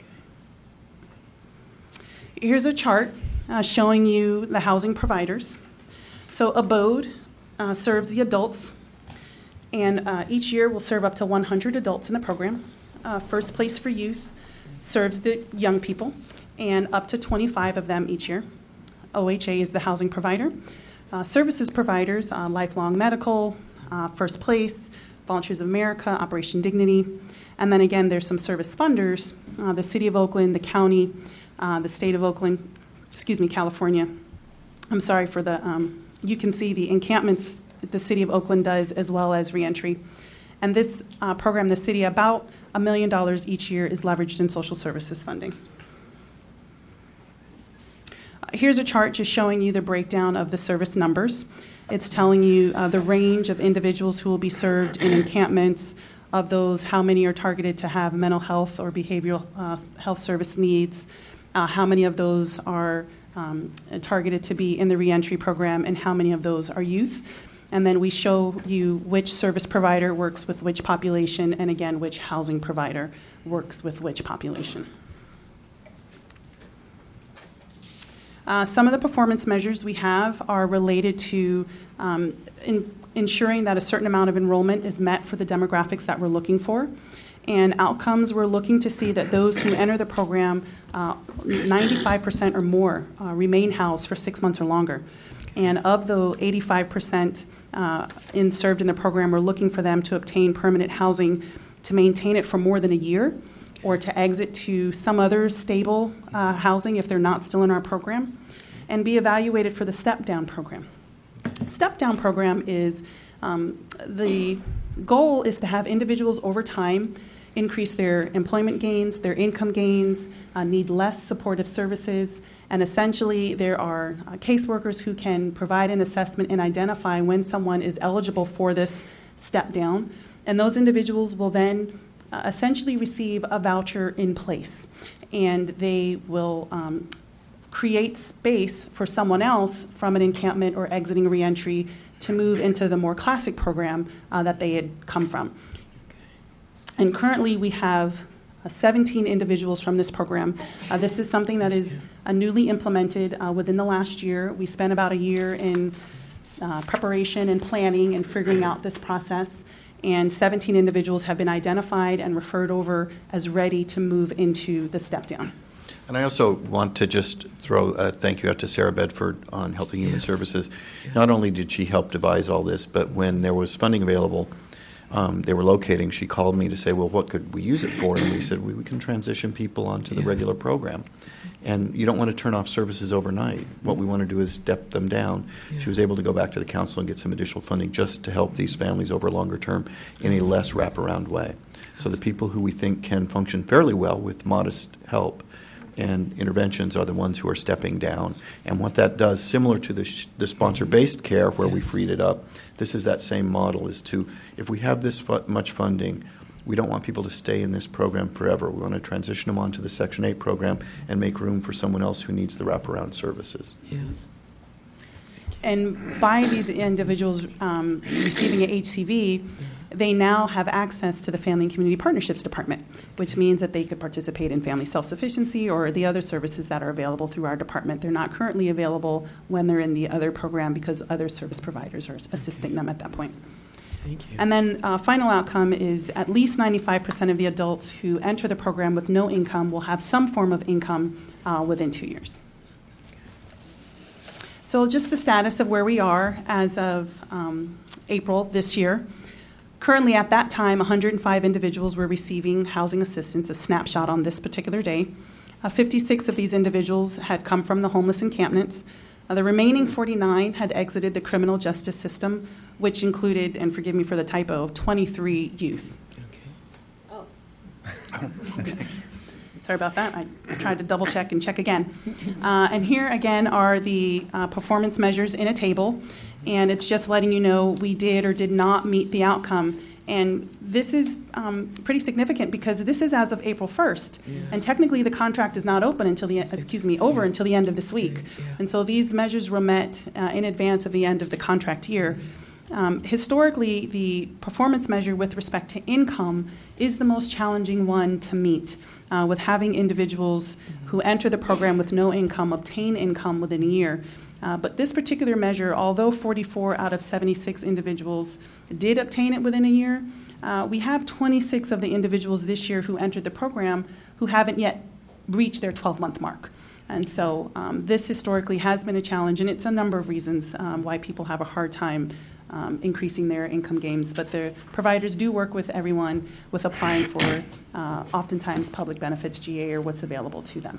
Here's a chart uh, showing you the housing providers. So Abode uh, serves the adults, and uh, each year will serve up to one hundred adults in the program. Uh, First Place for Youth serves the young people, and up to twenty-five of them each year. O H A is the housing provider. Uh, services providers, uh, Lifelong Medical, uh, First Place, Volunteers of America, Operation Dignity. And then again, there's some service funders, uh, the City of Oakland, the county, uh, the State of Oakland, excuse me, California. I'm sorry for the, um, you can see the encampments that the City of Oakland does, as well as reentry. And this uh, program, the city, about a million dollars each year is leveraged in social services funding. Uh, here's a chart just showing you the breakdown of the service numbers. It's telling you uh, the range of individuals who will be served in encampments. Of those, how many are targeted to have mental health or behavioral uh, health service needs, uh, how many of those are um, targeted to be in the reentry program, and how many of those are youth. And then we show you which service provider works with which population, and again, which housing provider works with which population. Uh, some of the performance measures we have are related to um, in, ensuring that a certain amount of enrollment is met for the demographics that we're looking for. And outcomes, we're looking to see that those who enter the program, uh, ninety-five percent or more uh, remain housed for six months or longer. And of the eighty-five percent uh, in served in the program, we're looking for them to obtain permanent housing to maintain it for more than a year, or to exit to some other stable uh, housing if they're not still in our program, and be evaluated for the step-down program. Step-down program is, um, the goal is to have individuals over time increase their employment gains, their income gains, uh, need less supportive services, and essentially there are uh, caseworkers who can provide an assessment and identify when someone is eligible for this step-down, and those individuals will then Uh, essentially receive a voucher in place, and they will um, create space for someone else from an encampment or exiting reentry to move into the more classic program uh, that they had come from. And currently we have uh, seventeen individuals from this program. Uh, this is something that is uh, newly implemented uh, within the last year. We spent about a year in uh, preparation and planning and figuring out this process. And seventeen individuals have been identified and referred over as ready to move into the step-down. And I also want to just throw a thank you out to Sarah Bedford on Health and Human Yes. Services. Not only did she help devise all this, but when there was funding available, um, they were locating, she called me to say, well, what could we use it for? And we said, we, we can transition people onto the Yes. regular program. And you don't want to turn off services overnight. What we want to do is step them down. Yeah. She was able to go back to the council and get some additional funding just to help these families over a longer term in a less wraparound way. So the people who we think can function fairly well with modest help and interventions are the ones who are stepping down. And what that does, similar to the, sh- the sponsor-based care where we freed it up, this is that same model, is to, if we have this fu- much funding, we don't want people to stay in this program forever. We want to transition them onto the Section eight program and make room for someone else who needs the wraparound services. Yes. And by these individuals um, receiving a H C V, they now have access to the Family and Community Partnerships Department, which means that they could participate in family self-sufficiency or the other services that are available through our department. They're not currently available when they're in the other program because other service providers are assisting them at that point. Thank you. And then uh, final outcome is at least ninety-five percent of the adults who enter the program with no income will have some form of income uh, within two years. So just the status of where we are as of um, April this year. Currently at that time, one hundred five individuals were receiving housing assistance, a snapshot on this particular day. Uh, fifty-six of these individuals had come from the homeless encampments. Uh, the remaining forty-nine had exited the criminal justice system, which included, and forgive me for the typo, twenty-three youth. Okay. Sorry about that. I tried to double check and check again. Uh, and here again are the uh, performance measures in a table, and it's just letting you know we did or did not meet the outcome. And this is um, pretty significant because this is as of April first, Yeah. and technically the contract is not open until the excuse me over until the end of this week. Yeah. And so these measures were met uh, in advance of the end of the contract year. Um, historically, the performance measure with respect to income is the most challenging one to meet, uh, with having individuals who enter the program with no income obtain income within a year. Uh, but this particular measure, although forty-four out of seventy-six individuals did obtain it within a year, uh, we have twenty-six of the individuals this year who entered the program who haven't yet reached their twelve-month mark. And so um, this historically has been a challenge, and it's a number of reasons um, why people have a hard time um, increasing their income gains. But the providers do work with everyone with applying for uh, oftentimes public benefits, G A, or what's available to them.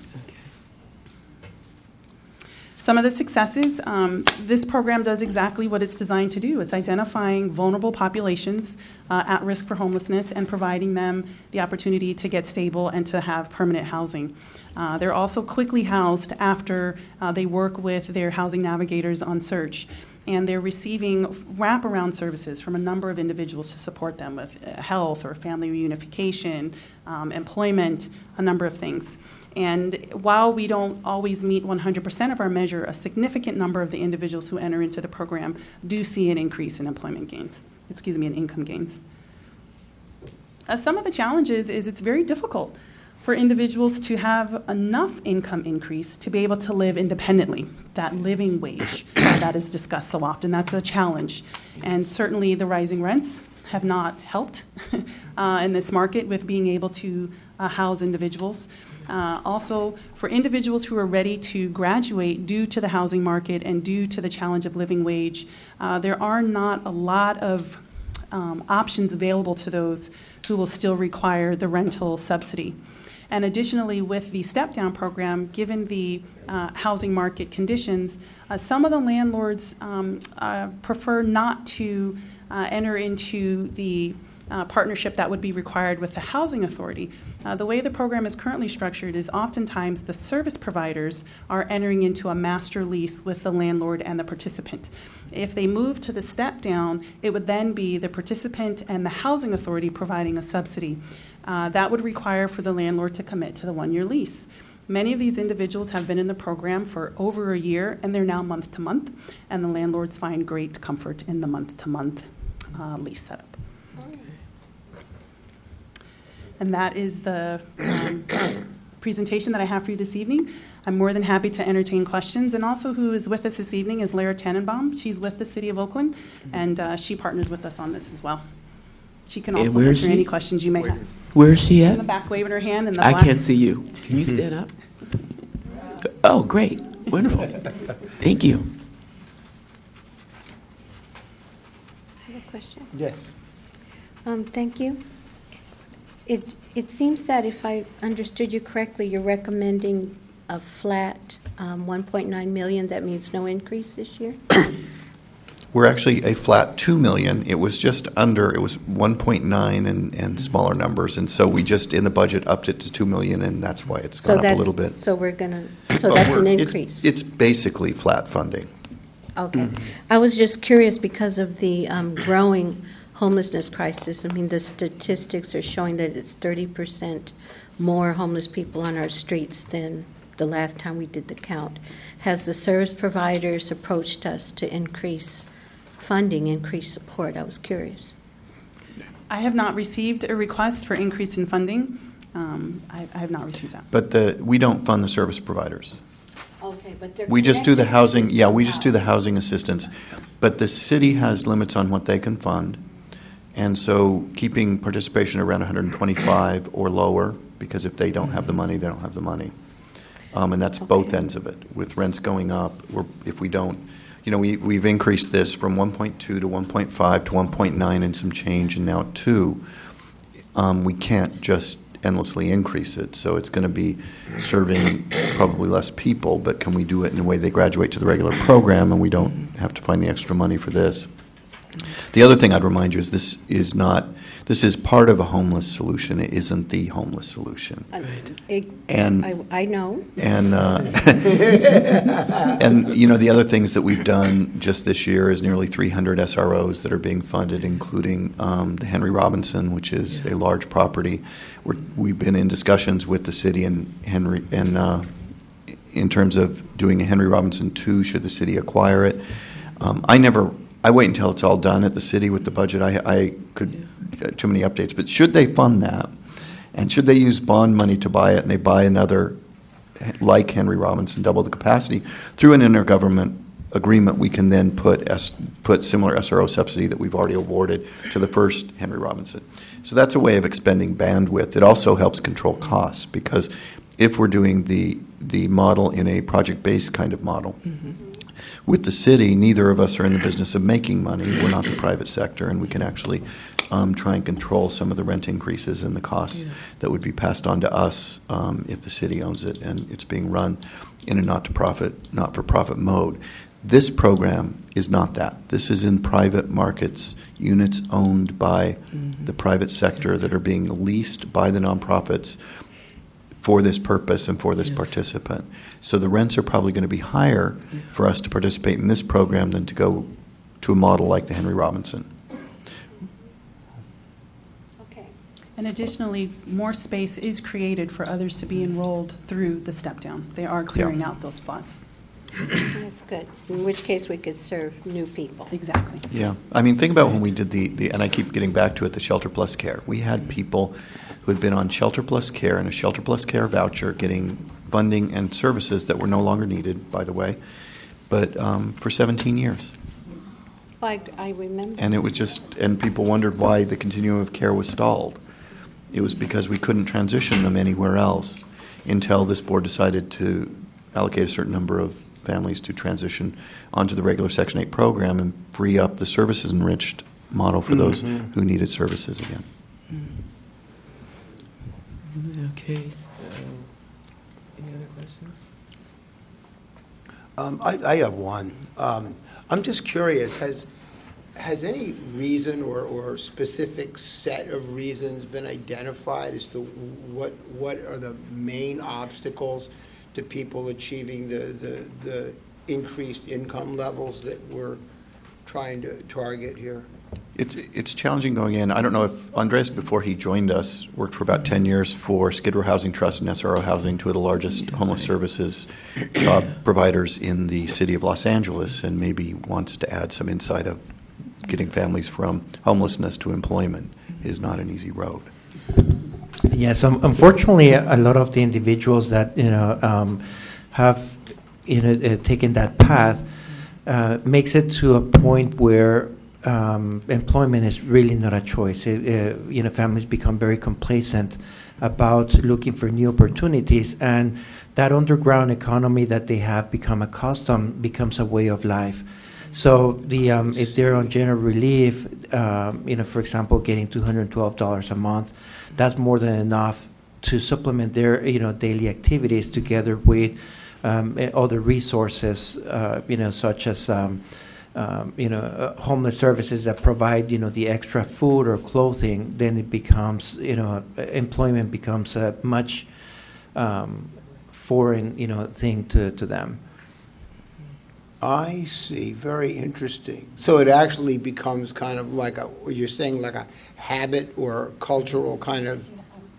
Some of the successes, um, this program does exactly what it's designed to do. It's identifying vulnerable populations uh, at risk for homelessness and providing them the opportunity to get stable and to have permanent housing. Uh, they're also quickly housed after uh, they work with their housing navigators on search. And they're receiving wraparound services from a number of individuals to support them with health or family reunification, um, employment, a number of things. And while we don't always meet one hundred percent of our measure, a significant number of the individuals who enter into the program do see an increase in employment gains, excuse me, in income gains. Uh, some of the challenges is it's very difficult for individuals to have enough income increase to be able to live independently, that living wage that is discussed so often. That's a challenge. And certainly the rising rents have not helped uh, in this market with being able to uh, house individuals. Uh, also, for individuals who are ready to graduate due to the housing market and due to the challenge of living wage, uh, there are not a lot of um, options available to those who will still require the rental subsidy. And additionally, with the step-down program, given the uh, housing market conditions, uh, some of the landlords um, uh, prefer not to uh, enter into the Uh, partnership that would be required with the housing authority. Uh, the way the program is currently structured is oftentimes the service providers are entering into a master lease with the landlord and the participant. If they move to the step down, it would then be the participant and the housing authority providing a subsidy. Uh, that would require for the landlord to commit to the one-year lease. Many of these individuals have been in the program for over a year, and they're now month to month, and the landlords find great comfort in the month-to-month uh, lease setup. And that is the um, presentation that I have for you this evening. I'm more than happy to entertain questions. And also who is with us this evening is Lara Tannenbaum. She's with the City of Oakland, and uh, she partners with us on this as well. She can also answer any questions you may have. Where is she at? In the back, waving her hand. In the I black. can't see you. Can you stand up? Oh, great. Wonderful. Thank you. I have a question. Yes. Um, thank you. It, it seems that if I understood you correctly, you're recommending a flat um, one point nine million. That means no increase this year? We're actually a flat two million. It was just under, it was one point nine and, and smaller numbers. And so we just, in the budget, upped it to two million, and that's why it's So gone up a that's- little bit. So we're going to, so But that's an we're- it's- increase? It's basically flat funding. Okay. I was just curious because of the um, growing homelessness crisis. I mean, the statistics are showing that it's thirty percent more homeless people on our streets than the last time we did the count. Has the service providers approached us to increase funding, increase support? I was curious. I have not received a request for increase in funding. Um, I, I have not received that. But the, we don't fund the service providers. Okay, but they're We just do the connected to housing, this yeah, we just do the somehow. housing assistance. But the city has limits on what they can fund. And so keeping participation around one hundred twenty-five or lower, because if they don't have the money, they don't have the money. Um, and that's both Okay. ends of it. With rents going up, we're, if we don't, you know, we, we've increased this from one point two to one point five to one point nine and some change, and now two. Um, we can't just endlessly increase it. So it's going to be serving probably less people, but can we do it in a way they graduate to the regular program and we don't have to find the extra money for this? The other thing I'd remind you is this is not, this is part of a homeless solution. It isn't the homeless solution. Uh, it- And- I, I know. And, uh, and, you know, the other things that we've done just this year is nearly three hundred S R Os that are being funded, including um, the Henry Robinson, which is a large property. We're, we've been in discussions with the city and Henry, and uh, in terms of doing a Henry Robinson two, should the city acquire it. Um, I never, I wait until it's all done at the city with the budget. I, I could, uh, too many updates, but should they fund that? And should they use bond money to buy it, and they buy another, like Henry Robinson, double the capacity, through an intergovernment agreement, we can then put S, put similar S R O subsidy that we've already awarded to the first Henry Robinson. So that's a way of expending bandwidth. It also helps control costs, because if we're doing the, the model in a project-based kind of model, mm-hmm. With the city, neither of us are in the business of making money. We're not the private sector, and we can actually um, try and control some of the rent increases and the costs yeah. that would be passed on to us um, if the city owns it and it's being run in a not-to-profit, not-for-profit mode. This program is not that. This is in private markets, units owned by mm-hmm. the private sector that are being leased by the nonprofits for this purpose and for this yes. participant. So the rents are probably going to be higher yeah. for us to participate in this program than to go to a model like the Henry Robinson. Okay. And additionally, more space is created for others to be enrolled through the step-down. They are clearing yeah. out those spots. That's good. In which case, we could serve new people. Exactly. Yeah. I mean, think about when we did the, the, and I keep getting back to it, the Shelter Plus Care. We had people who had been on Shelter Plus Care and a Shelter Plus Care voucher getting funding and services that were no longer needed, by the way, but um, for seventeen years. I, I remember. And it was just, and people wondered why the continuum of care was stalled. It was because we couldn't transition them anywhere else until this board decided to allocate a certain number of families to transition onto the regular Section eight program and free up the services enriched model for those mm-hmm. who needed services again. Okay. Um, any other questions? Um, I, I have one. Um, I'm just curious, has has any reason or, or specific set of reasons been identified as to what what are the main obstacles to people achieving the, the, the increased income levels that we're trying to target here? It's it's challenging going in. I don't know if Andres, before he joined us, worked for about ten years for Skid Row Housing Trust and S R O Housing, two of the largest homeless services job providers in the city of Los Angeles, and maybe wants to add some insight of getting families from homelessness to employment is not an easy road. Yes, um, unfortunately, a lot of the individuals that you know um, have you know uh, taken that path uh, makes it to a point where um, employment is really not a choice. It, uh, you know, families become very complacent about looking for new opportunities, and that underground economy that they have become accustomed becomes a way of life. So the um, if they're on general relief, um, you know, for example, getting two hundred twelve dollars a month, that's more than enough to supplement their you know daily activities together with um, other resources, uh, you know, such as um, um, you know uh, homeless services that provide you know the extra food or clothing. Then it becomes you know employment becomes a much um, foreign you know thing to, to them. I see. Very interesting. So it actually becomes kind of like a, you're saying like a habit or cultural kind of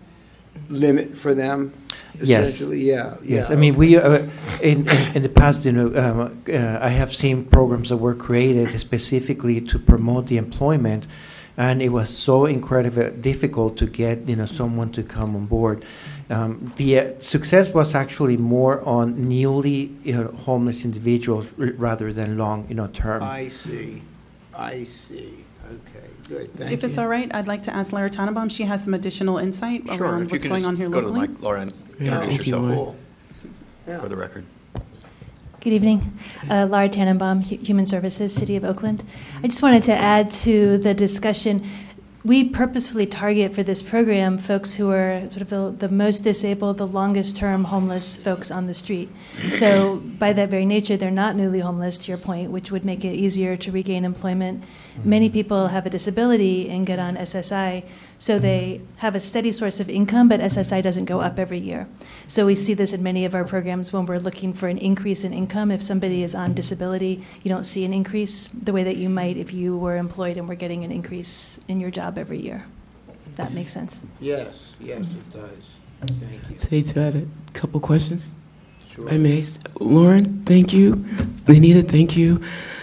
limit for them, essentially? Yes. Yeah. Yes. Yeah. I mean, we, uh, in, in, in the past, you know, um, uh, I have seen programs that were created specifically to promote the employment, and it was so incredibly difficult to get, you know, someone to come on board. Um, the uh, success was actually more on newly you know, homeless individuals r- rather than long, you know, term. I see. I see. Okay, good. Thank if you. it's all right, I'd like to ask Laura Tannenbaum. She has some additional insight Sure, around if what's you can going just on here go locally. to the mic, Laura, and Yeah, introduce thank yourself Cool. Yeah. for the record. Good evening. Uh, Laura Tannenbaum, Hu- Human Services, City of Oakland. I just wanted to add to the discussion. We purposefully target for this program folks who are sort of the, the most disabled, the longest term homeless folks on the street. So by that very nature, they're not newly homeless, to your point, which would make it easier to regain employment. Many people have a disability and get on S S I, so they have a steady source of income, but S S I doesn't go up every year. So we see this in many of our programs when we're looking for an increase in income. If somebody is on disability, you don't see an increase the way that you might if you were employed and were getting an increase in your job every year. If that makes sense. Yes, yes, it does. Thank you. Say to that a couple questions. Sure. If I may. Lauren, thank you. Lenita, thank you.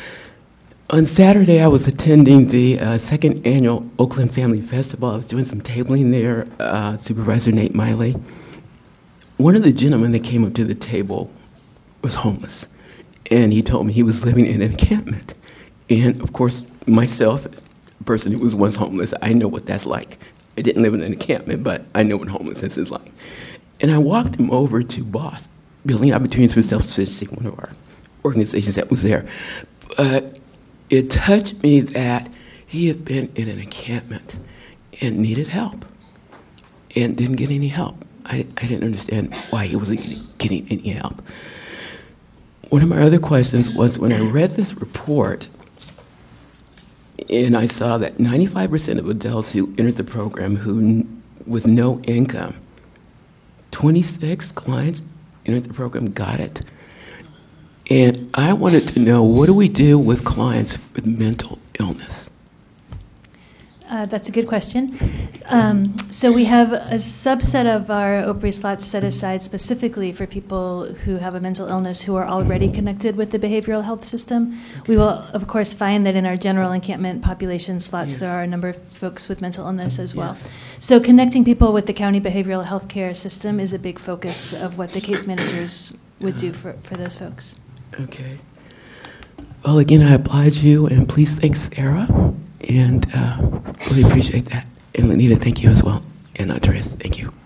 On Saturday, I was attending the uh, second annual Oakland Family Festival. I was doing some tabling there, uh, Supervisor Nate Miley. One of the gentlemen that came up to the table was homeless, and he told me he was living in an encampment. And, of course, myself, a person who was once homeless, I know what that's like. I didn't live in an encampment, but I know what homelessness is like. And I walked him over to BOSS, Building Opportunities for Self-Sufficiency, one of our organizations that was there. But it touched me that he had been in an encampment and needed help and didn't get any help. I, I didn't understand why he wasn't getting any help. One of my other questions was when I read this report and I saw that ninety-five percent of adults who entered the program who with no income, twenty-six clients entered the program, got it. And I wanted to know, what do we do with clients with mental illness? Uh, that's a good question. Um, so we have a subset of our O P R I slots set aside specifically for people who have a mental illness who are already connected with the behavioral health system. We will, of course, find that in our general encampment population slots, yes, there are a number of folks with mental illness as well. Yes. So connecting people with the county behavioral health care system is a big focus of what the case managers would do for, for those folks. Okay. Well, again, I applaud you, and please thank Sarah. And uh, really appreciate that. And Lenita, thank you as well. And Andres, thank you.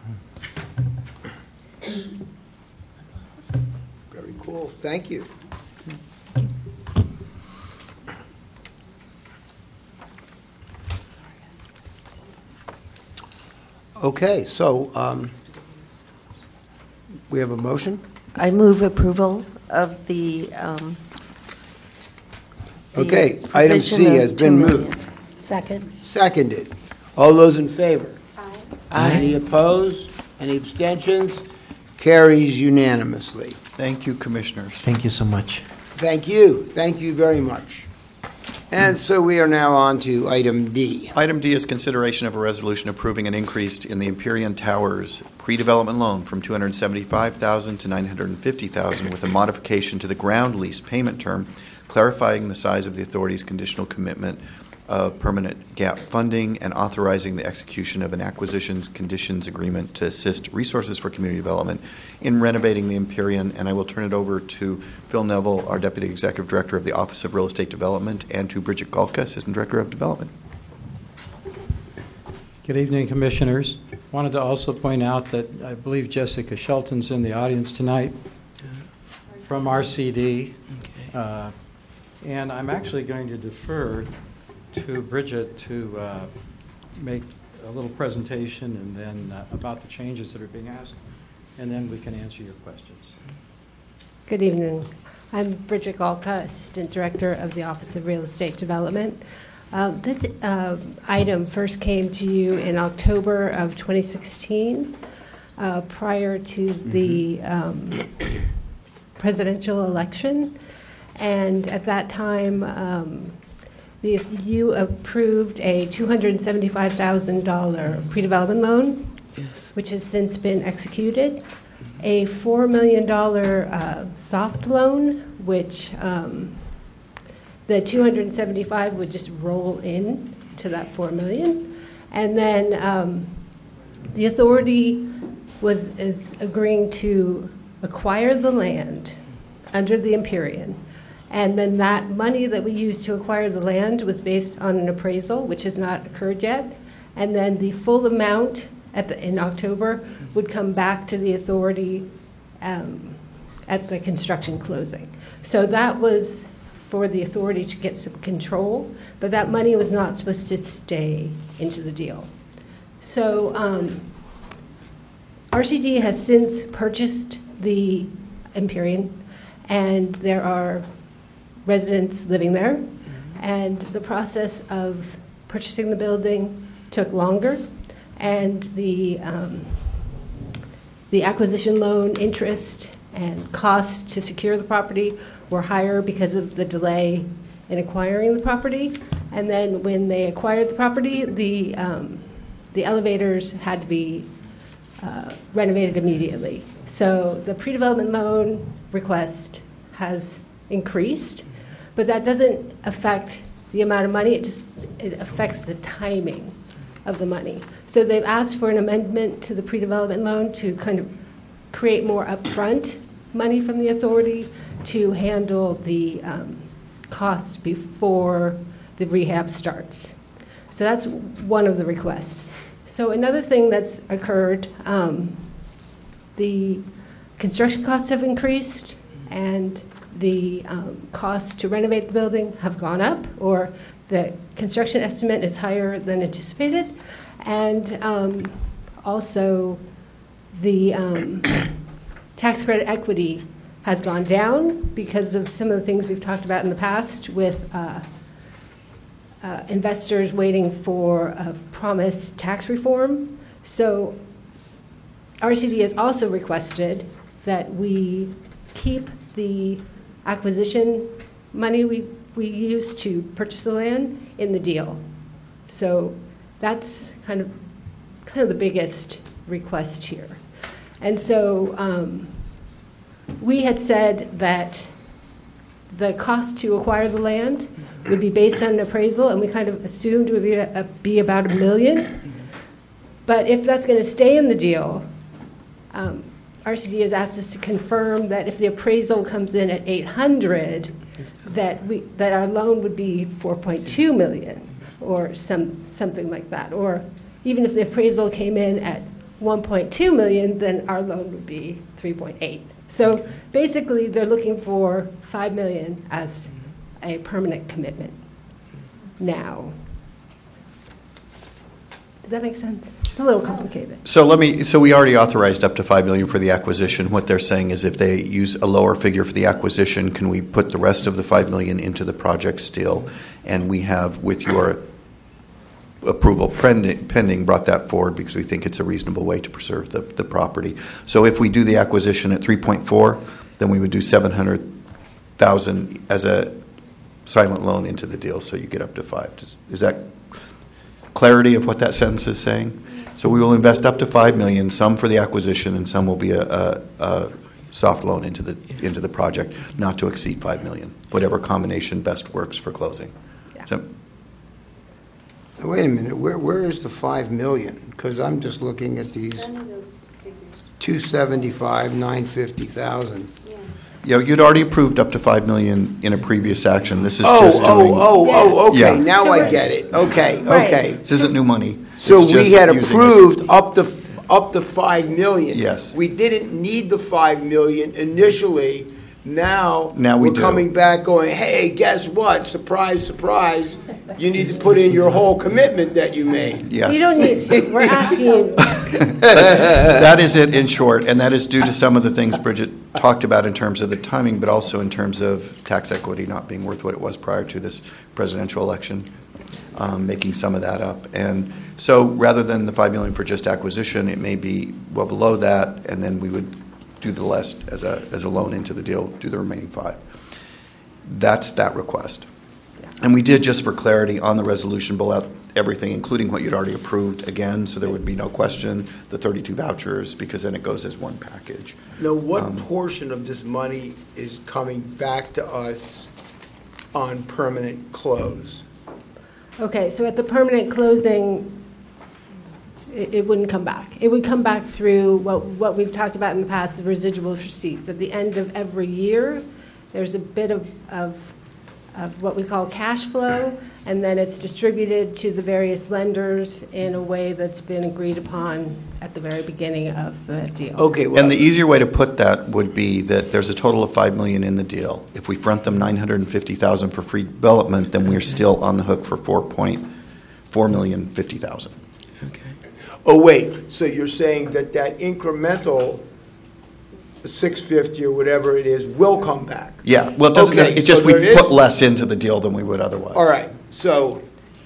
Very cool. Thank you. Okay, so um, we have a motion? I move approval of the, um, the Okay, item C provision of has been two million. moved. Second. Seconded. All those in favor? Aye. Aye. Any opposed? Any abstentions? Carries unanimously. Thank you, Commissioners. Thank you so much. Thank you. Thank you very much. And so we are now on to item D. Item D is consideration of a resolution approving an increase in the Empyrean Towers pre-development loan from two hundred seventy-five thousand dollars to nine hundred fifty thousand dollars with a modification to the ground lease payment term, clarifying the size of the authority's conditional commitment of permanent gap funding, and authorizing the execution of an acquisitions conditions agreement to assist Resources for Community Development in renovating the Empyrean. And I will turn it over to Phil Neville, our Deputy Executive Director of the Office of Real Estate Development, and to Bridget Galka, Assistant Director of Development. Good evening, Commissioners. Wanted to also point out that I believe Jessica Shelton's in the audience tonight from R C D. Okay. Uh, and I'm actually going to defer to Bridget to uh, make a little presentation and then uh, about the changes that are being asked, and then we can answer your questions. Good evening. I'm Bridget Galka, Assistant Director of the Office of Real Estate Development. Uh, this uh, item first came to you in October of twenty sixteen, uh, prior to the um, presidential election, and at that time, um, The, you approved a two hundred seventy-five thousand dollars pre-development loan, Yes. which has since been executed, a four million dollars uh, soft loan, which um, the two hundred seventy-five would just roll in to that four million dollars. And then um, the authority was is agreeing to acquire the land under the Empyrean. And then that money that we used to acquire the land was based on an appraisal, which has not occurred yet. And then the full amount at the, in October would come back to the authority um, at the construction closing. So that was for the authority to get some control, but that money was not supposed to stay into the deal. So um, R C D has since purchased the Empyrean, and there are residents living there, and the process of purchasing the building took longer, and the um, the acquisition loan interest and costs to secure the property were higher because of the delay in acquiring the property. And then when they acquired the property, the um, the elevators had to be uh, renovated immediately. So the pre-development loan request has increased, but that doesn't affect the amount of money, it just it affects the timing of the money. So they've asked for an amendment to the pre-development loan to kind of create more upfront money from the authority to handle the um, costs before the rehab starts. So that's one of the requests. So another thing that's occurred, um, the construction costs have increased, and the um, costs to renovate the building have gone up, or the construction estimate is higher than anticipated. And um, also, the um, tax credit equity has gone down because of some of the things we've talked about in the past with uh, uh, investors waiting for a promised tax reform. So R C D has also requested that we keep the acquisition money we, we used to purchase the land in the deal. So that's kind of kind of the biggest request here. And so um, we had said that the cost to acquire the land would be based on an appraisal, and we kind of assumed it would be, a, be about a million. But if that's going to stay in the deal, um, R C D has asked us to confirm that if the appraisal comes in at eight hundred, that we that our loan would be four point two million, or some something like that. Or even if the appraisal came in at one point two million, then our loan would be three point eight. So basically, they're looking for five million as a permanent commitment now. Does that make sense? It's a little complicated. So let me, so we already authorized up to five million dollars for the acquisition. What they're saying is if they use a lower figure for the acquisition, can we put the rest of the five million dollars into the project still? And we have, with your approval pending, pending, brought that forward because we think it's a reasonable way to preserve the, the property. So if we do the acquisition at three point four, then we would do seven hundred thousand dollars as a silent loan into the deal, so you get up to five. Is, is that clarity of what that sentence is saying? So we will invest up to five million dollars, some for the acquisition and some will be a, a, a soft loan into the into the project, not to exceed five million dollars, whatever combination best works for closing. Yeah. So, Wait a minute, where, where is the five million? Because I'm just looking at these two seventy-five, nine fifty thousand. yeah, you'd already approved up to five million dollars in a previous action. This is Oh, just doing. oh, oh, oh, Yeah. okay, now So I we're- get it. Okay, Right. okay. This isn't new money. So It's we just had using it. approved up to, up to five million. Yes. We didn't need the five million initially. Now, Now we we're do. coming back going, hey, guess what? Surprise, surprise. You need to put in your whole commitment that you made. Yes. You don't need to. We're asking you. That is it in short, and that is due to some of the things Bridget talked about in terms of the timing, but also in terms of tax equity not being worth what it was prior to this presidential election, um, making some of that up. And so rather than the five million dollars for just acquisition, it may be well below that, and then we would do the rest as a, as a loan into the deal, do the remaining five. That's that request. And we did, just for clarity, on the resolution, pull out everything, including what you'd already approved again, so there would be no question, the thirty-two vouchers, because then it goes as one package. Now, what Um, portion of this money is coming back to us on permanent close? Okay, so at the permanent closing, it, it wouldn't come back. It would come back through what, what we've talked about in the past, the residual receipts. At the end of every year, there's a bit of, of, of what we call cash flow, and then it's distributed to the various lenders in a way that's been agreed upon at the very beginning of the deal. Okay, well, And the easier way to put that would be that there's a total of five million dollars in the deal. If we front them nine hundred fifty thousand dollars for free development, then we're still on the hook for four point four million fifty thousand dollars. Okay. oh, wait, so you're saying that that incremental six fifty or whatever it is will come back? Yeah, well, it doesn't, Okay, it's just so we there is- put less into the deal than we would otherwise. All right, so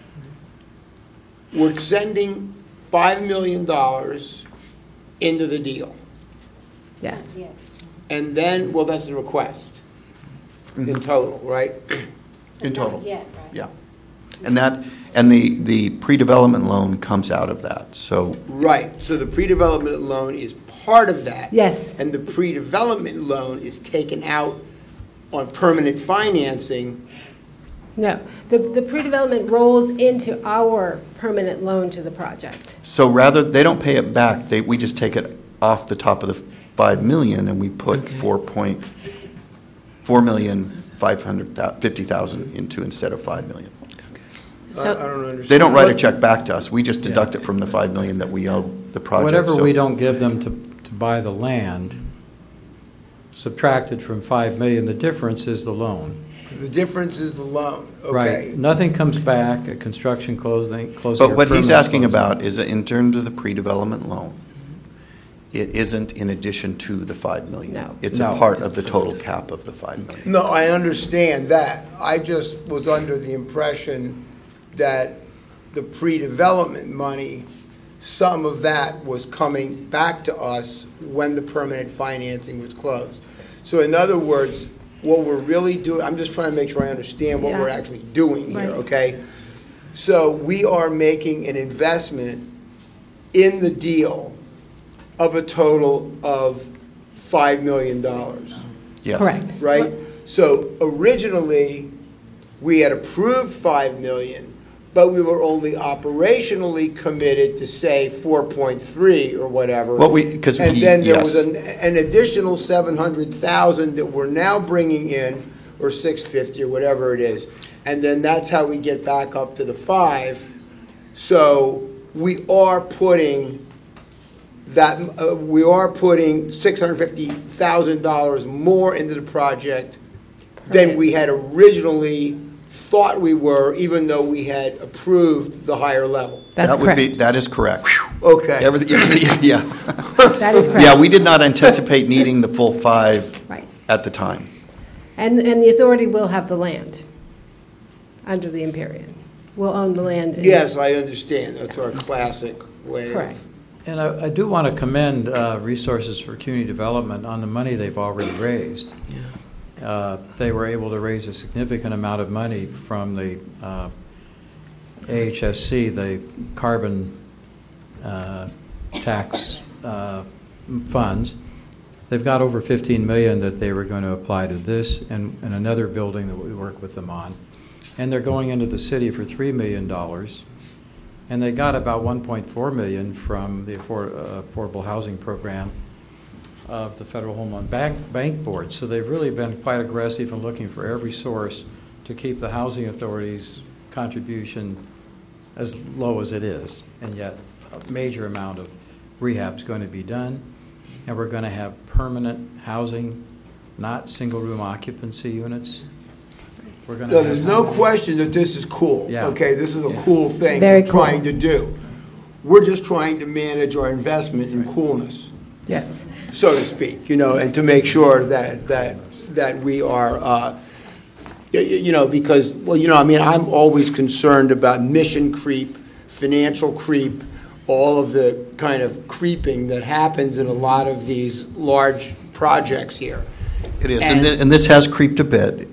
we're sending five million dollars into the deal. Yes. And then, well, that's the request in Mhm. total, right? In total. Not yet, right? Yeah. And that, and the, the pre-development loan comes out of that, so, Right, so the pre-development loan is part of that. Yes. And the pre-development loan is taken out on permanent financing. No, the, the pre-development rolls into our permanent loan to the project. so rather, they don't pay it back, they, we just take it off the top of the five million and we put Okay. four point, four million five hundred fifty thousand into instead of five million. I I don't understand. They don't write a check back to us, we just deduct it from the five million that we owe the project. Whatever so- we don't give them to, to buy the land, subtracted from five million. The difference is the loan. The difference is the loan, okay. Right. Nothing comes back, a construction closing, closing. But or what he's permanent asking closing. about is that in terms of the pre-development loan, it isn't in addition to the five million. No. It's No. a part of the total cap of the five million. No, I understand that. I just was under the impression that the pre-development money, some of that was coming back to us when the permanent financing was closed. So in other words, what we're really doing, I'm just trying to make sure I understand what Yeah. we're actually doing here, Right. okay? So we are making an investment in the deal of a total of five million dollars. Yes. Correct. Right? So originally, we had approved five million, but we were only operationally committed to say four point three or whatever. What we- 'cause And we- then there was yes. an, an additional seven hundred thousand that we're now bringing in, or six fifty or whatever it is. And then that's how we get back up to the five. So we are putting that, uh, we are putting six hundred fifty thousand dollars more into the project than we had originally thought we were, even though we had approved the higher level. That's That would be, correct. that is correct. Okay. Everything, yeah. That is correct. Yeah, we did not anticipate needing the full five Right. at the time. And, and the authority will have the land under the Empyrean. We'll own the land. and- Yes, I understand. That's our classic way of. Correct. And I, I do want to commend uh, Resources for Community Development on the money they've already raised. Uh, They were able to raise a significant amount of money from the uh, A H S C, the carbon uh, tax uh, funds. They've got over fifteen million dollars that they were going to apply to this and, and another building that we work with them on. And they're going into the city for three million dollars. And they got about one point four million dollars from the Affor- uh, Affordable Housing Program of the Federal Home Loan Bank, Bank Board. So they've really been quite aggressive in looking for every source to keep the housing authority's contribution as low as it is. And yet a major amount of rehab is going to be done. And we're going to have permanent housing, not single-room occupancy units. We're going to No, have there's no question that this is cool. Yeah. Okay, this is a Yeah. cool thing Very we're cool. trying to do. We're just trying to manage our investment in coolness, Yes. so to speak, you know, and to make sure that, that, that we are, uh, y- y- you know, because, well, you know, I mean, I'm always concerned about mission creep, financial creep, all of the kind of creeping that happens in a lot of these large projects here. It is, And- and thi- and this has creeped a bit,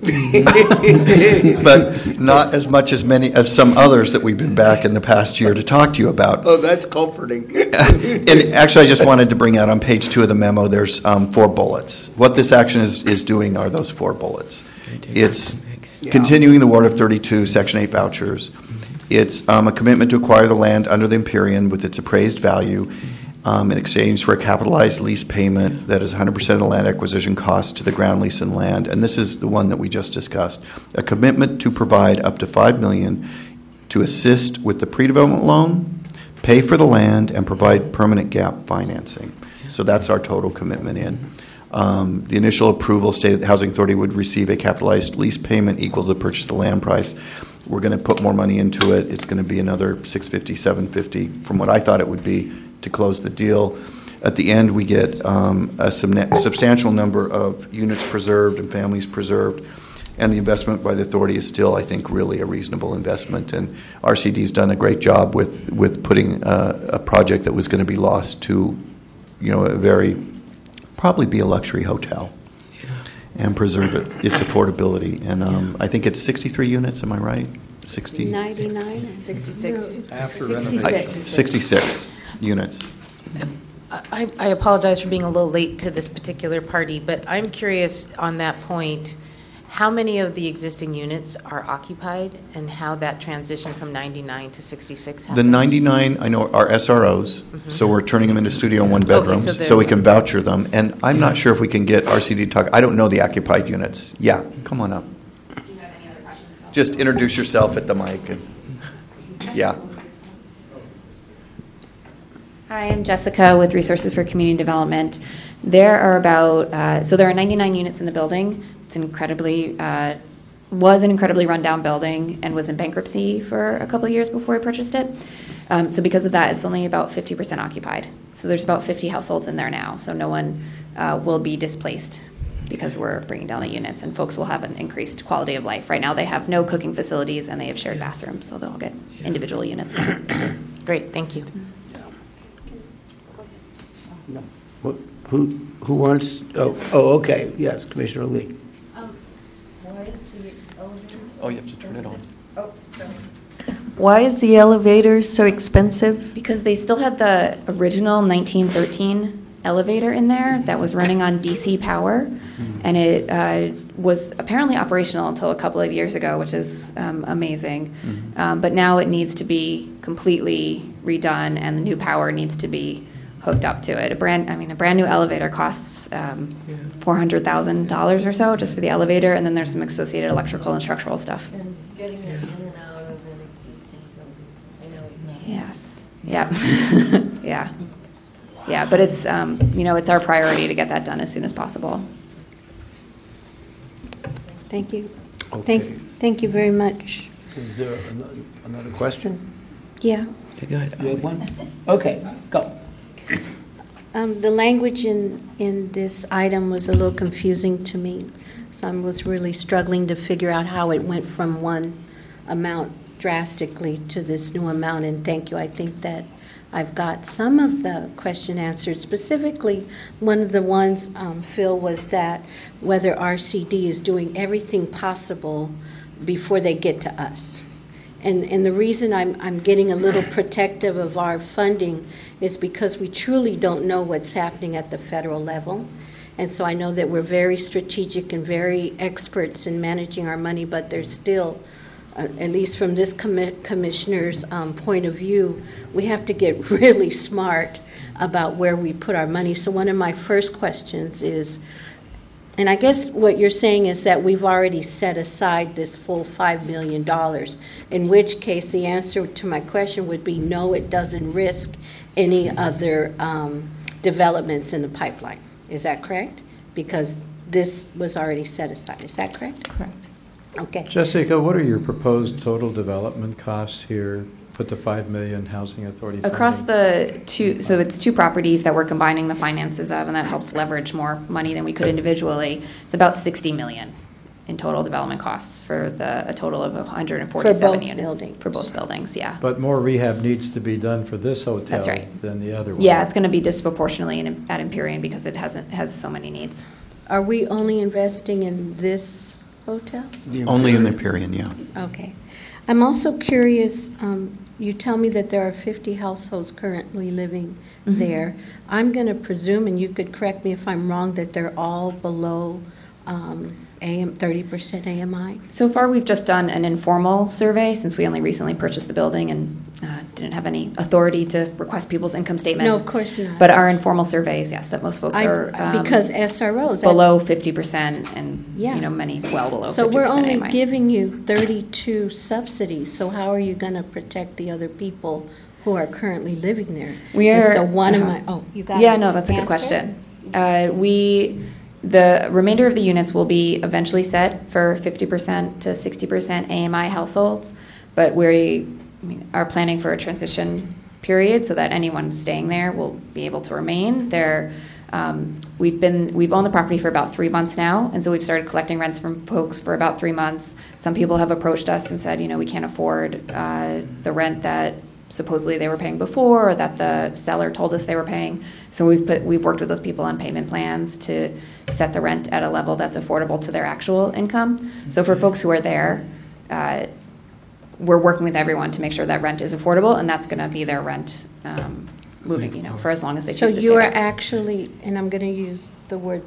but not as much as many, as some others that we've been back in the past year to talk to you about. Oh, that's comforting. And actually, I just wanted to bring out on page two of the memo, there's um, four bullets. What this action is, is doing are those four bullets. It's continuing the Ward of thirty-two, Section eight vouchers. It's um, a commitment to acquire the land under the Empyrean with its appraised value um, in exchange for a capitalized lease payment that is one hundred percent of the land acquisition cost to the ground lease and land. And this is the one that we just discussed. A commitment to provide up to five million dollars to assist with the pre-development loan, pay for the land, and provide permanent gap financing. So that's our total commitment in. Um, The initial approval stated the Housing Authority would receive a capitalized lease payment equal to the purchase of the land price. We're going to put more money into it. It's going to be another six fifty, seven fifty from what I thought it would be to close the deal. At the end, we get um, a subna- substantial number of units preserved and families preserved. And the investment by the authority is still, I think, really a reasonable investment. And R C D's done a great job with, with putting uh, a project that was going to be lost to, you know, a very, probably be a luxury hotel and preserve it, its affordability. And um, I think it's sixty-three units, am I right? sixty? ninety-nine? sixty-six. After I- renovation. sixty-six units. I, I apologize for being a little late to this particular party, but I'm curious on that point, how many of the existing units are occupied and how that transition from ninety-nine to sixty-six happens? The ninety-nine, I know, are S R Os, so we're turning them into studio and one bedrooms, so they're- so we can voucher them. And I'm not sure if we can get R C D to talk, I don't know the occupied units. Yeah, come on up. Just introduce yourself at the mic and, yeah. Hi, I'm Jessica with Resources for Community Development. There are about, uh, so there are ninety-nine units in the building. It's incredibly, uh, was an incredibly rundown building and was in bankruptcy for a couple of years before we purchased it. Um, so because of that, it's only about fifty percent occupied. So there's about fifty households in there now. So no one uh, will be displaced because we're bringing down the units, and folks will have an increased quality of life. Right now they have no cooking facilities and they have shared bathrooms, so they'll get individual units. Great, thank you. Who, who who wants, oh, oh, okay, yes, Commissioner Lee. Um, why is the elevator Oh, you have to turn it on. Oh, sorry. Why is the elevator so expensive? Because they still had the original nineteen thirteen elevator in there that was running on D C power, and it uh, was apparently operational until a couple of years ago, which is um, amazing. Mm-hmm. Um, but now it needs to be completely redone, and the new power needs to be hooked up to it. A brand, I mean, a brand new elevator costs um, four hundred thousand dollars or so just for the elevator, and then there's some associated electrical and structural stuff. And getting it in and out of an existing building. I know it's not. Yes. Yeah. Yeah. Yeah, but it's, um, you know, it's our priority to get that done as soon as possible. Thank you. Okay. Thank, thank you very much. Is there ano- another question? Yeah. Go ahead. You have one? Okay, go. Um, the language in, in this item was a little confusing to me, so I was really struggling to figure out how it went from one amount drastically to this new amount, and thank you. I think that I've got some of the question answered. Specifically, one of the ones, um, Phil, was that whether R C D is doing everything possible before they get to us. And, and the reason I'm, I'm getting a little protective of our funding is because we truly don't know what's happening at the federal level. And so I know that we're very strategic and very experts in managing our money, but there's still, uh, at least from this commi- commissioner's um, point of view, we have to get really smart about where we put our money. So one of my first questions is, and I guess what you're saying is that we've already set aside this full five million dollars, in which case the answer to my question would be no, it doesn't risk any other um, developments in the pipeline. Is that correct? Because this was already set aside. Is that correct? Correct. Okay. Jessica, what are your proposed total development costs here? Put the five million Housing Authority funding? Across the two, so it's two properties that we're combining the finances of, and that helps leverage more money than we could individually. It's about sixty million in total development costs for the, a total of one hundred forty-seven both units. buildings. For both buildings, yeah. But more rehab needs to be done for this hotel That's right. than the other one. Yeah, it's going to be disproportionately in, at Empyrean because it hasn't, has so many needs. Are we only investing in this hotel? Only in the Empyrean, yeah. Okay. I'm also curious, um, you tell me that there are fifty households currently living Mhm. there. I'm going to presume, and you could correct me if I'm wrong, that they're all below um, A M, thirty percent A M I? So far, we've just done an informal survey since we only recently purchased the building and uh, didn't have any authority to request people's income statements. No, of course not. But our informal surveys, yes, that most folks I- are um, because S R Os, that's- below fifty percent, and Yeah. you know many well below So fifty we're percent only A M I. giving you thirty-two subsidies, so how are you going to protect the other people who are currently living there? We And are. So one of uh-huh. my, oh, you got Yeah, an no, that's a good answer? question. Uh, we, the remainder of the units will be eventually set for fifty percent to sixty percent A M I households, but we I mean, are planning for a transition period so that anyone staying there will be able to remain there. Um, we've been we've owned the property for about three months now, and so we've started collecting rents from folks for about three months. Some people have approached us and said, you know, we can't afford uh, the rent that supposedly they were paying before, or that the seller told us they were paying. So we've put we've worked with those people on payment plans to set the rent at a level that's affordable to their actual income. So for folks who are there, uh, we're working with everyone to make sure that rent is affordable, and that's going to be their rent um, moving, you know, for as long as they So choose to stay you're there. actually, and I'm going to use the word,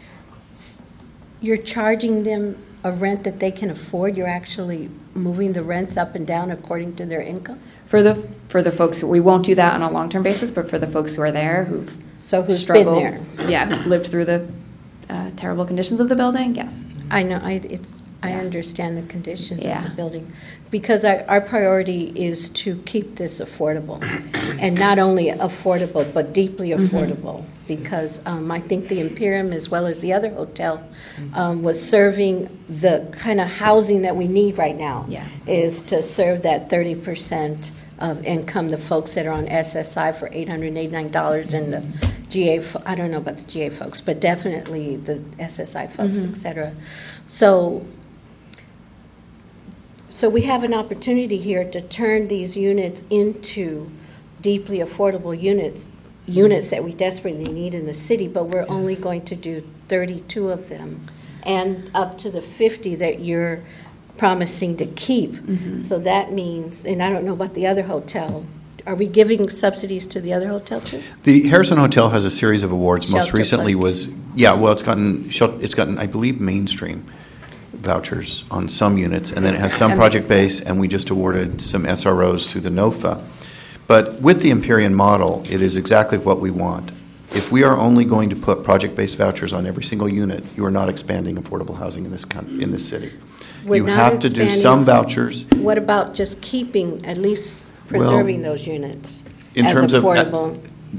s- you're charging them a rent that they can afford? You're actually moving the rents up and down according to their income? For the for the folks who, we won't do that on a long-term basis, but for the folks who are there who've So who's struggled, been there? yeah, who've lived through the uh, terrible conditions of the building, yes. I know, I, it's, I understand the conditions Yeah. of the building, because our, our priority is to keep this affordable, and not only affordable, but deeply affordable, because um, I think the Imperium, as well as the other hotel, um, was serving the kind of housing that we need right now, Yeah. is to serve that thirty percent of income, the folks that are on S S I for eight hundred eighty-nine dollars, and the G A, fo- I don't know about the G A folks, but definitely the S S I folks, Mhm. et cetera. So, so we have an opportunity here to turn these units into deeply affordable units, units that we desperately need in the city, but we're only going to do thirty-two of them, and up to the fifty that you're promising to keep. So that means, and I don't know about the other hotel, are we giving subsidies to the other hotel too? The Harrison Hotel has a series of awards. Most Shelter recently plus. was, yeah, well, it's gotten, shel- it's gotten, I believe, mainstream vouchers on some units, and then it has some That makes project-based, and we just awarded some S R Os through the NOFA. But with the Empyrean model, it is exactly what we want. If we are only going to put project-based vouchers on every single unit, you are not expanding affordable housing in this coun- in this city. We're You not have to do expanding- some vouchers. What about just keeping, at least Well, preserving those units in as terms of- affordable?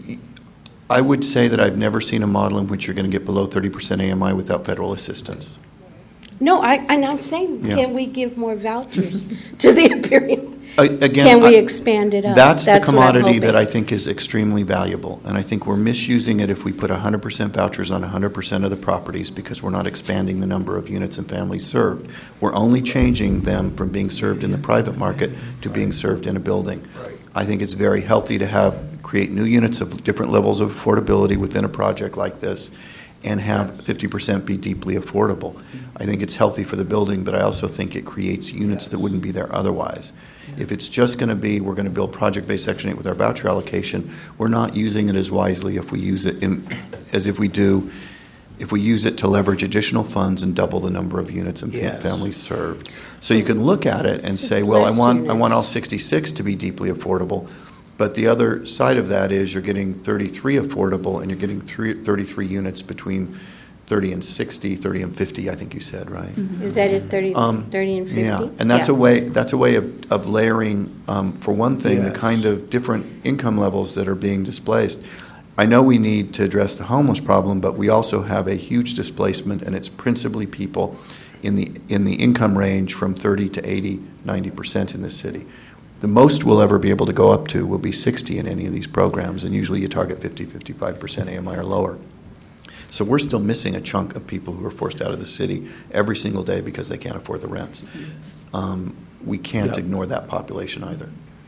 I would say that I've never seen a model in which you're going to get below thirty percent A M I without federal assistance. No, I, and I'm saying, Yeah. can we give more vouchers to the Imperium? A- Again, Can we I- expand it up? That's the what I'm commodity that I hoping. think is extremely valuable, and I think we're misusing it if we put one hundred percent vouchers on one hundred percent of the properties because we're not expanding the number of units and families served. We're only changing them from being served in the private market to being served in a building. I think it's very healthy to have, create new units of different levels of affordability within a project like this and have fifty percent be deeply affordable. I think it's healthy for the building, but I also think it creates units that wouldn't be there otherwise. If it's just going to be, we're going to build project-based Section eight with our voucher allocation, we're not using it as wisely if we use it in, as if we do, if we use it to leverage additional funds and double the number of units and Yes. families served. So you can look at it and It's say, just well, I less want, I want all units. sixty-six to be deeply affordable, but the other side of that is you're getting thirty-three affordable, and you're getting three, thirty-three units between thirty and sixty, thirty and fifty, I think you said, right? Is that at thirty, Um, thirty and fifty? Yeah, and that's a Yeah. way, that's a way of, of layering, um, for one thing, the Yes. kind of different income levels that are being displaced. I know we need to address the homeless problem, but we also have a huge displacement, and it's principally people in the, in the income range from thirty to eighty, ninety percent in this city. The most we'll ever be able to go up to will be sixty in any of these programs, and usually you target fifty, fifty-five percent A M I or lower. So we're still missing a chunk of people who are forced out of the city every single day because they can't afford the rents. Um, we can't Yeah. ignore that population either.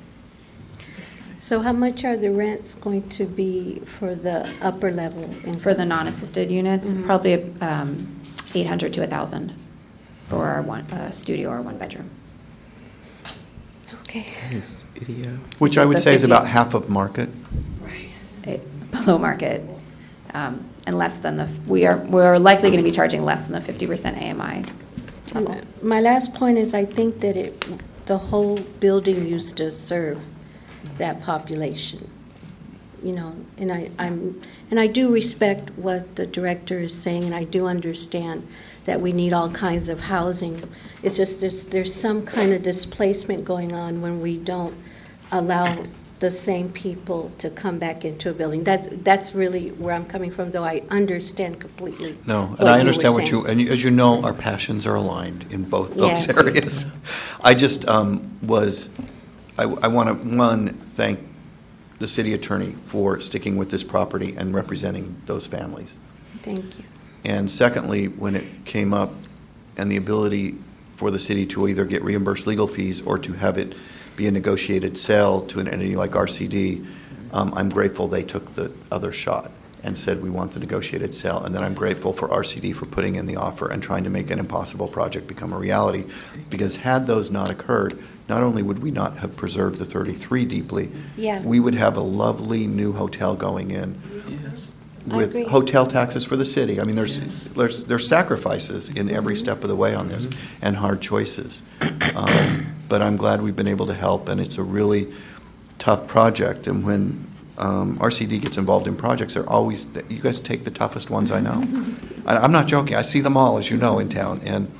So how much are the rents going to be for the upper level? income? For the non-assisted units, probably um, eight hundred to one thousand for our one, uh, studio or one bedroom. Okay. Video. Which I would The say is fifty. about half of market. It- Below market, um, and less than the, we are, we're likely going to be charging less than the fifty percent A M I level. My last point is I think that it, the whole building used to serve that population, you know, and I, I'm, and I do respect what the director is saying, and I do understand that we need all kinds of housing. It's just there's, there's some kind of displacement going on when we don't allow the same people to come back into a building. That's, that's really where I'm coming from, though I understand completely. No, what and I you were understand what saying. you, and you- as you know, our passions are aligned in both those Yes. areas. I just um, was, I, I want to, one, thank the city attorney for sticking with this property and representing those families. Thank you. And secondly, when it came up and the ability for the city to either get reimbursed legal fees or to have it be a negotiated sale to an entity like R C D, um, I'm grateful they took the other shot and said we want the negotiated sale. And then I'm grateful for R C D for putting in the offer and trying to make an impossible project become a reality. Because had those not occurred, not only would we not have preserved the thirty-three deeply, Yeah. we would have a lovely new hotel going in I with agree. hotel taxes for the city. I mean, there's, there's, there's sacrifices in every step of the way on this and hard choices. Um, But I'm glad we've been able to help, and it's a really tough project. And when um, R C D gets involved in projects, they're always, you guys take the toughest ones I know. I- I'm not joking. I see them all, as you know, in town. And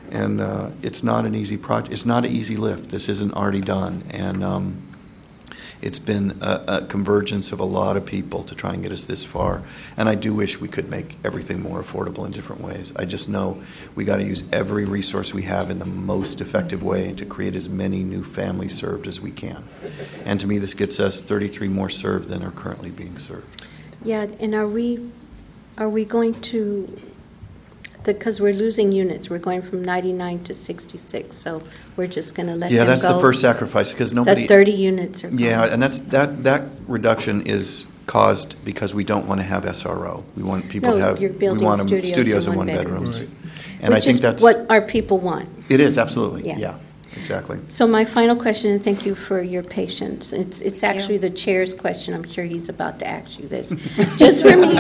And uh, it's not an easy project. It's not an easy lift. This isn't already done. And um, it's been a, a convergence of a lot of people to try and get us this far. And I do wish we could make everything more affordable in different ways. I just know we got to use every resource we have in the most effective way to create as many new families served as we can. And to me, this gets us thirty-three more served than are currently being served. Yeah, and are we, are we going to, because we're losing units, we're going from ninety-nine to sixty-six, so we're just going to let them go? Yeah, that's the first sacrifice, because nobody... That thirty units are gone. Yeah, and that's, that, that reduction is caused because we don't want to have S R O. We want people No, to have... you're building we want them studios studios and and one one bedrooms. bedrooms. And I Which think is that's... what our people want. It is, absolutely. Yeah. Yeah, exactly. So my final question, and thank you for your patience. It's it's Thank you. actually the chair's question. I'm sure he's about to ask you this. Just for me,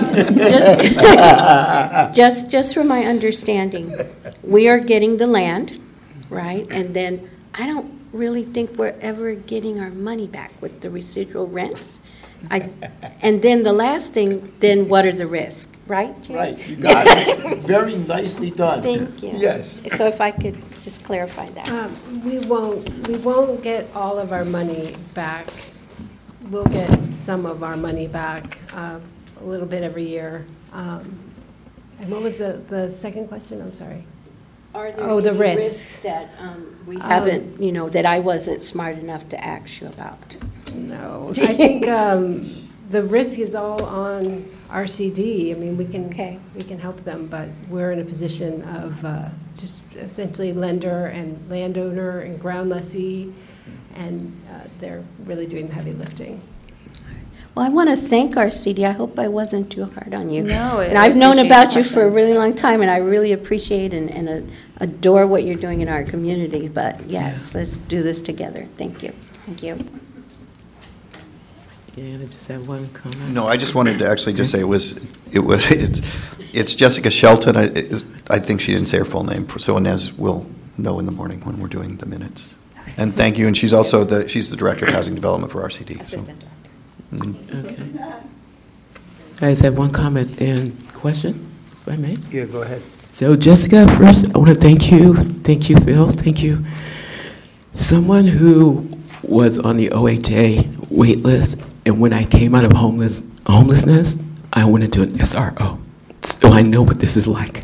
just, just just for my understanding, we are getting the land, right? And then I don't really think we're ever getting our money back with the residual rents. I, and then the last thing, then what are the risks, right, Jay? Right, you got it. Very nicely done. Thank you. Yes. So if I could just clarify that. Um, We won't, we won't get all of our money back. We'll get some of our money back, uh, a little bit every year. Um, And what was the, the second question? I'm sorry. Are there Oh, the any risks. risks that um, we Um, haven't, you know, that I wasn't smart enough to ask you about? No, I think um, the risk is all on R C D. I mean, we can, Okay. we can help them, but we're in a position of uh, just essentially lender and landowner and ground lessee, and uh, they're really doing the heavy lifting. Well, I want to thank R C D. I hope I wasn't too hard on you. No, And I I've known appreciate about the you for a questions. really long time, and I really appreciate and, and uh, adore what you're doing in our community. But yes, let's do this together. Thank you. Thank you. Yeah, I just have one comment. No, I just wanted to actually just say it was, it was, it's, it's Jessica Shelton. I, it is- I think she didn't say her full name, so Inez will know in the morning when we're doing the minutes. And thank you, and she's also the, she's the Director of Housing Development for R C D. so. Assistant Director. Mhm. Okay. I just have one comment and question, if I may. Yeah, go ahead. So Jessica, first, I want to thank you. Thank you, Phil. Thank you. Someone who was on the O H A wait list, and when I came out of homeless homelessness, I went into an S R O. So I know what this is like.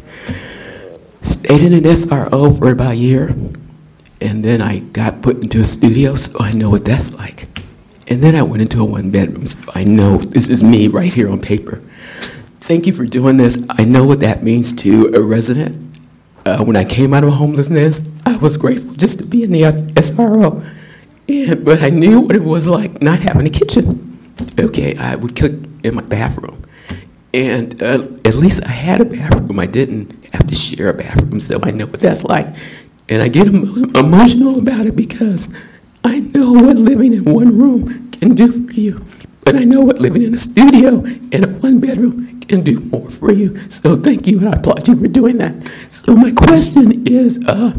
Stayed in an S R O for about a year, and then I got put into a studio, so I know what that's like. And then I went into a one-bedroom, so I know this is me right here on paper. Thank you for doing this. I know what that means to a resident. Uh, when I came out of homelessness, I was grateful just to be in the S R O. And, but I knew what it was like not having a kitchen. Okay, I would cook in my bathroom. And uh, at least I had a bathroom. I didn't have to share a bathroom, so I know what that's like. And I get emo- emotional about it because I know what living in one room can do for you. But I know what living in a studio in a one bedroom can do more for you. So thank you, and I applaud you for doing that. So my question is, uh,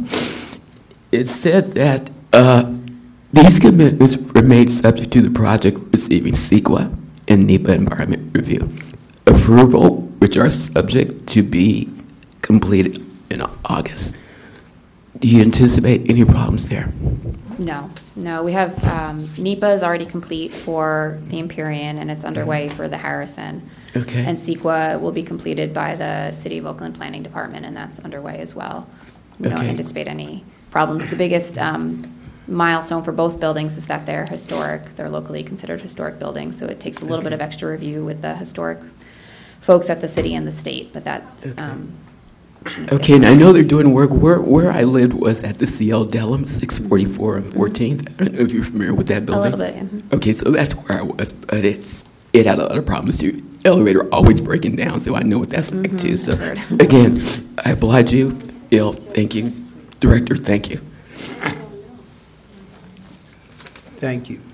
it said that uh, these commitments were made subject to the project receiving CEQA and NEPA environment review approval, which are subject to be completed in August. Do you anticipate any problems there? No, no, we have, um, NEPA is already complete for the Empyrean, and it's underway for the Harrison. Okay. And CEQA will be completed by the City of Oakland Planning Department, and that's underway as well. We don't Okay. anticipate any problems. The biggest um, milestone for both buildings is that they're historic. They're locally considered historic buildings, so it takes a little Okay. bit of extra review with the historic folks at the city and the state, but that's, Okay. um, shouldn't be a Okay, and I know they're doing work. Where where I lived was at the C L Dellum, six forty-four and fourteenth. I don't know if you're familiar with that A building. little bit, yeah. Mhm. Okay, so that's where I was, but it's it had a lot of problems too. Elevator always breaking down, so I know what that's like too. So I've heard. again, I applaud you, Bill. Thank you, Director. Thank you. Thank you.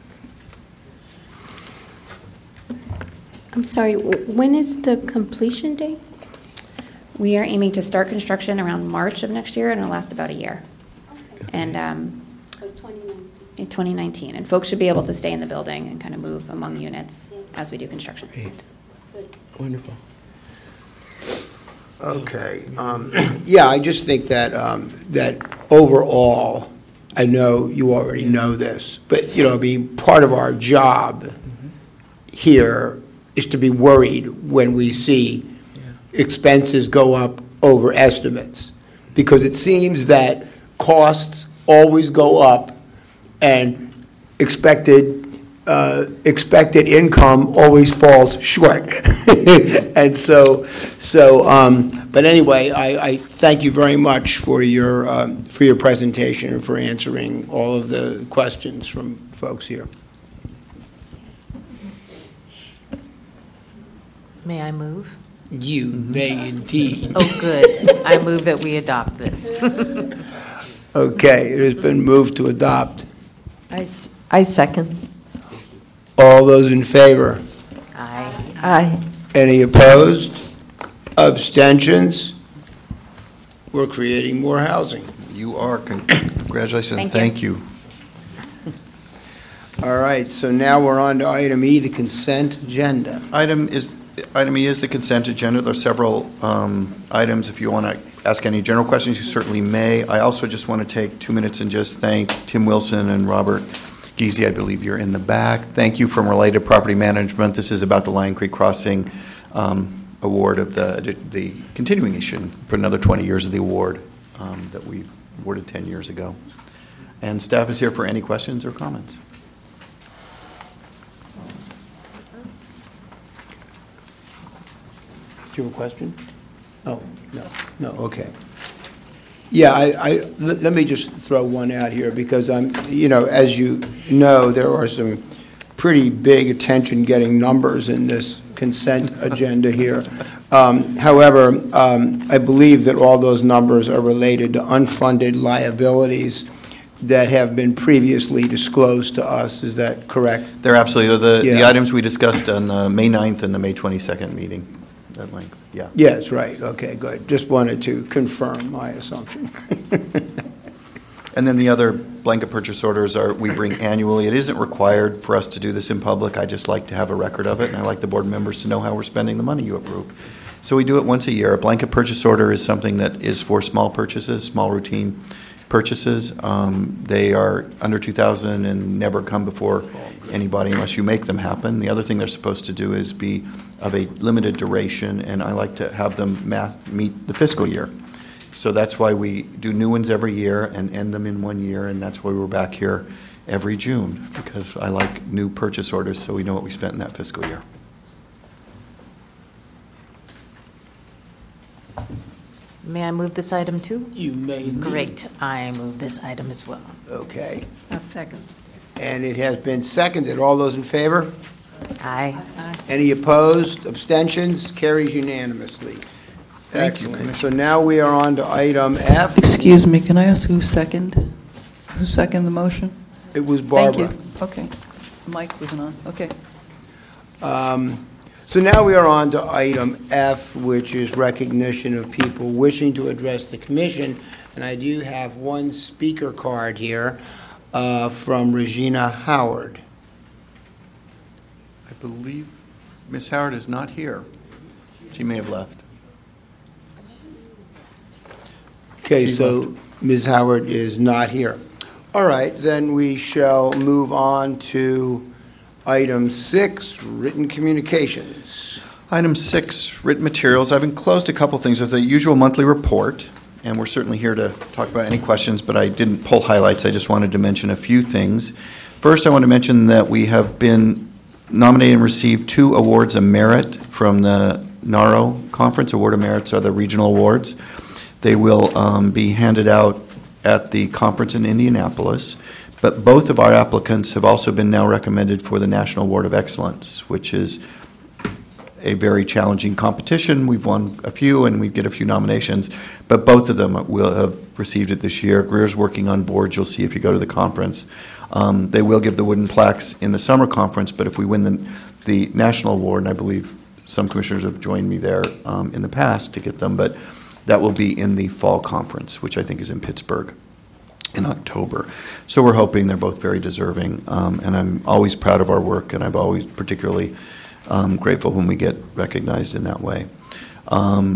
I'm sorry, w- when is the completion date? We are aiming to start construction around March of next year, and it'll last about a year. And um, So twenty nineteen. in twenty nineteen, and folks should be able to stay in the building and kind of move among units as we do construction. Great. Wonderful. Okay. Um, yeah, I just think that um, that overall, I know you already know this, but you know, I mean, part of our job here is to be worried when we see expenses go up over estimates, because it seems that costs always go up and expected uh, expected income always falls short. And so, so, um, but anyway, I, I thank you very much for your um, for your presentation and for answering all of the questions from folks here. May I move? You may indeed. Oh, good. I move that we adopt this. Okay, it has been moved to adopt. I, s- I second. All those in favor? Aye. Aye. Any opposed? Abstentions? We're creating more housing. You are. Con- Congratulations. Thank Thank you. you. All right, so now we're on to item E, the consent agenda. Item is Item E is the consent agenda. There are several um, items. If you want to ask any general questions, you certainly may. I also just want to take two minutes and just thank Tim Wilson and Robert Giese. I believe you're in the back. Thank you from Related Property Management. This is about the Lion Creek Crossing um, award of the the continuation for another twenty years of the award um, that we awarded ten years ago. And staff is here for any questions or comments. Do you have a question? Oh, no, no, okay. Yeah, I, I, let let me just throw one out here, because I'm, you know, as you know, there are some pretty big attention-getting numbers in this consent agenda here. Um, However, um, I believe that all those numbers are related to unfunded liabilities that have been previously disclosed to us. Is that correct? They're absolutely, the, the Yeah. items we discussed on the May ninth and the May twenty-second meeting, that length, yeah. Yes, right, okay, good. Just wanted to confirm my assumption. And then the other blanket purchase orders are, we bring annually. It isn't required for us to do this in public. I just like to have a record of it, and I like the board members to know how we're spending the money you approve. So we do it once a year. A blanket purchase order is something that is for small purchases, small routine purchases. Um, They are under two thousand and never come before anybody unless you make them happen. The other thing they're supposed to do is be of a limited duration, and I like to have them math, meet the fiscal year. So that's why we do new ones every year and end them in one year, and that's why we're back here every June, because I like new purchase orders so we know what we spent in that fiscal year. May I move this item too? You may indeed. Great. I move this item as well. Okay. A second. And it has been seconded. All those in favor? Aye. Any opposed? Abstentions? Carries unanimously. Thank you, Excellent. So now we are on to item F. Excuse me, can I ask who seconded? Who seconded the motion? It was Barbara. Thank you. Okay. Mike wasn't on. Okay. Um, So now we are on to item F, which is recognition of people wishing to address the commission. And I do have one speaker card here uh, from Regina Howard. I believe Miz Howard is not here. She may have left. Okay, She so left. Miz Howard is not here. All right, then we shall move on to item six, written communications. Item six, written materials. I've enclosed a couple things. There's the usual monthly report, and we're certainly here to talk about any questions, but I didn't pull highlights. I just wanted to mention a few things. First, I want to mention that we have been nominated and received two awards of merit from the NARO Conference. Award of Merits are the regional awards. They will um, be handed out at the conference in Indianapolis. But both of our applicants have also been now recommended for the National Award of Excellence, which is a very challenging competition. We've won a few and we get a few nominations, but both of them will have received it this year. Greer's working on boards, you'll see if you go to the conference. Um, they will give the wooden plaques in the summer conference, but if we win the, the national award, and I believe some commissioners have joined me there um, in the past to get them, but that will be in the fall conference, which I think is in Pittsburgh in October. So we're hoping they're both very deserving, um, and I'm always proud of our work, and I'm always particularly um, grateful when we get recognized in that way. Um,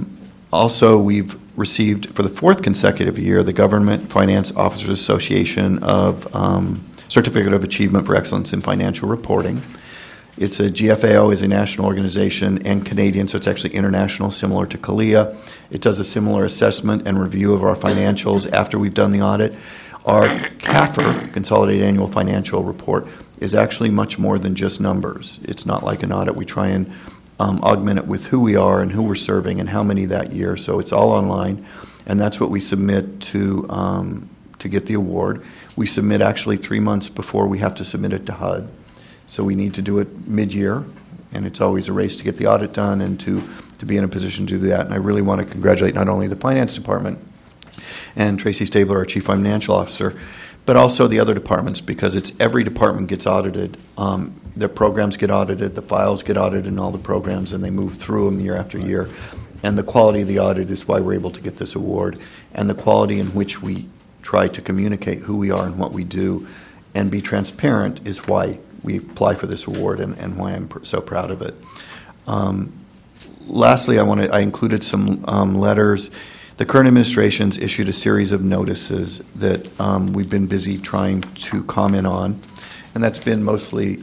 Also, we've received, for the fourth consecutive year, the Government Finance Officers Association of um, Certificate of Achievement for Excellence in Financial Reporting. It's a G F A O is a national organization and Canadian, so it's actually international, similar to CALIA. It does a similar assessment and review of our financials after we've done the audit. Our C A F R, Consolidated Annual Financial Report, is actually much more than just numbers. It's not like an audit. We try and um, augment it with who we are and who we're serving and how many that year. So it's all online, and that's what we submit to um, to get the award. We submit actually three months before we have to submit it to H U D. So we need to do it mid-year, and it's always a race to get the audit done and to, to be in a position to do that. And I really want to congratulate not only the Finance Department and Tracy Stabler, our Chief Financial Officer, but also the other departments, because it's every department gets audited. Um, their programs get audited, the files get audited in all the programs, and they move through them year after year. And the quality of the audit is why we're able to get this award, and the quality in which we try to communicate who we are and what we do and be transparent is why we apply for this award, and, and why I'm pr- so proud of it. Um, lastly, I want to I included some um, letters. The current administration's issued a series of notices that um, we've been busy trying to comment on, and that's been mostly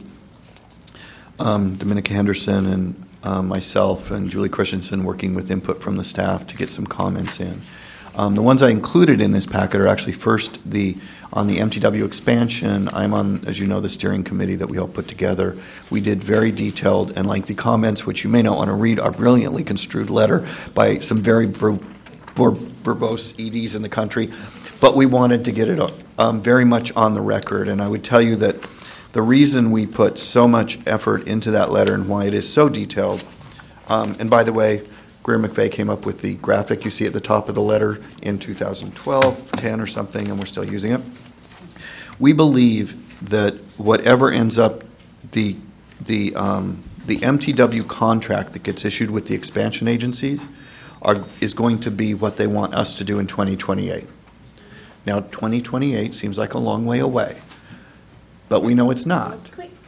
um, Dominica Henderson and uh, myself and Julie Christensen working with input from the staff to get some comments in. Um, the ones I included in this packet are actually first the on the M T W expansion. I'm on, as you know, the steering committee that we all put together. We did very detailed and lengthy comments, which you may not want to read, our brilliantly construed letter by some very ver- ver- verbose E Ds in the country, but we wanted to get it um, very much on the record. And I would tell you that the reason we put so much effort into that letter and why it is so detailed, um, and by the way, Greer McVeigh came up with the graphic you see at the top of the letter in two thousand twelve, ten or something, and we're still using it. We believe that whatever ends up the the um, the M T W contract that gets issued with the expansion agencies are is going to be what they want us to do in twenty twenty-eight. Now, twenty twenty-eight seems like a long way away, but we know it's not.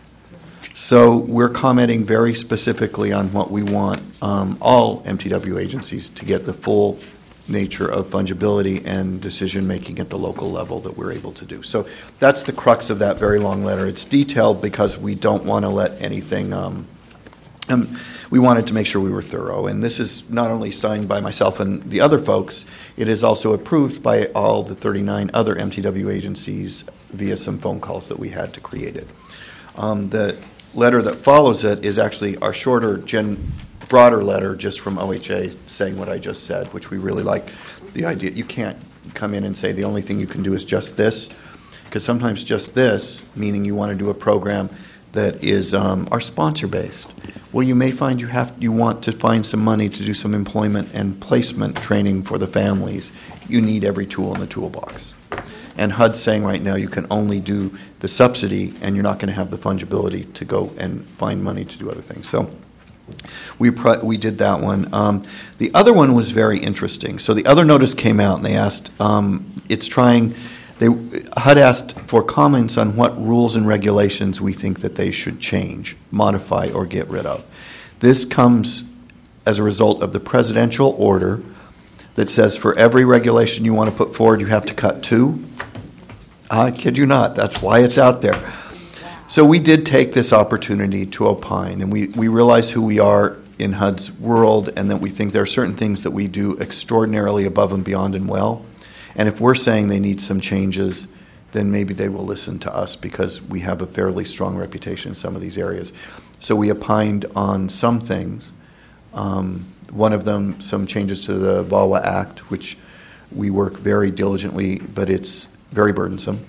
So we're commenting very specifically on what we want um, all M T W agencies to get the full nature of fungibility and decision-making at the local level that we're able to do. So that's the crux of that very long letter. It's detailed because we don't want to let anything, um, um, we wanted to make sure we were thorough. And this is not only signed by myself and the other folks, it is also approved by all the thirty-nine other M T W agencies via some phone calls that we had to create it. Um, the letter that follows it is actually our shorter, gen, broader letter just from O H A saying what I just said, which we really like the idea. You can't come in and say the only thing you can do is just this, because sometimes just this, meaning you want to do a program that is um, our sponsor-based. Well, you may find you have you want to find some money to do some employment and placement training for the families. You need every tool in the toolbox. And H U D's saying right now you can only do the subsidy, and you're not going to have the fungibility to go and find money to do other things. So we pr- we did that one. Um, the other one was very interesting. So the other notice came out, and they asked, um, it's trying, they H U D asked for comments on what rules and regulations we think that they should change, modify, or get rid of. This comes as a result of the presidential order that says for every regulation you want to put forward, you have to cut two. I kid you not, that's why it's out there. So we did take this opportunity to opine, and we, we realize who we are in H U D's world, and that we think there are certain things that we do extraordinarily above and beyond and well. And if we're saying they need some changes, then maybe they will listen to us, because we have a fairly strong reputation in some of these areas. So we opined on some things. Um, one of them, some changes to the V A W A Act, which we work very diligently, but it's very burdensome.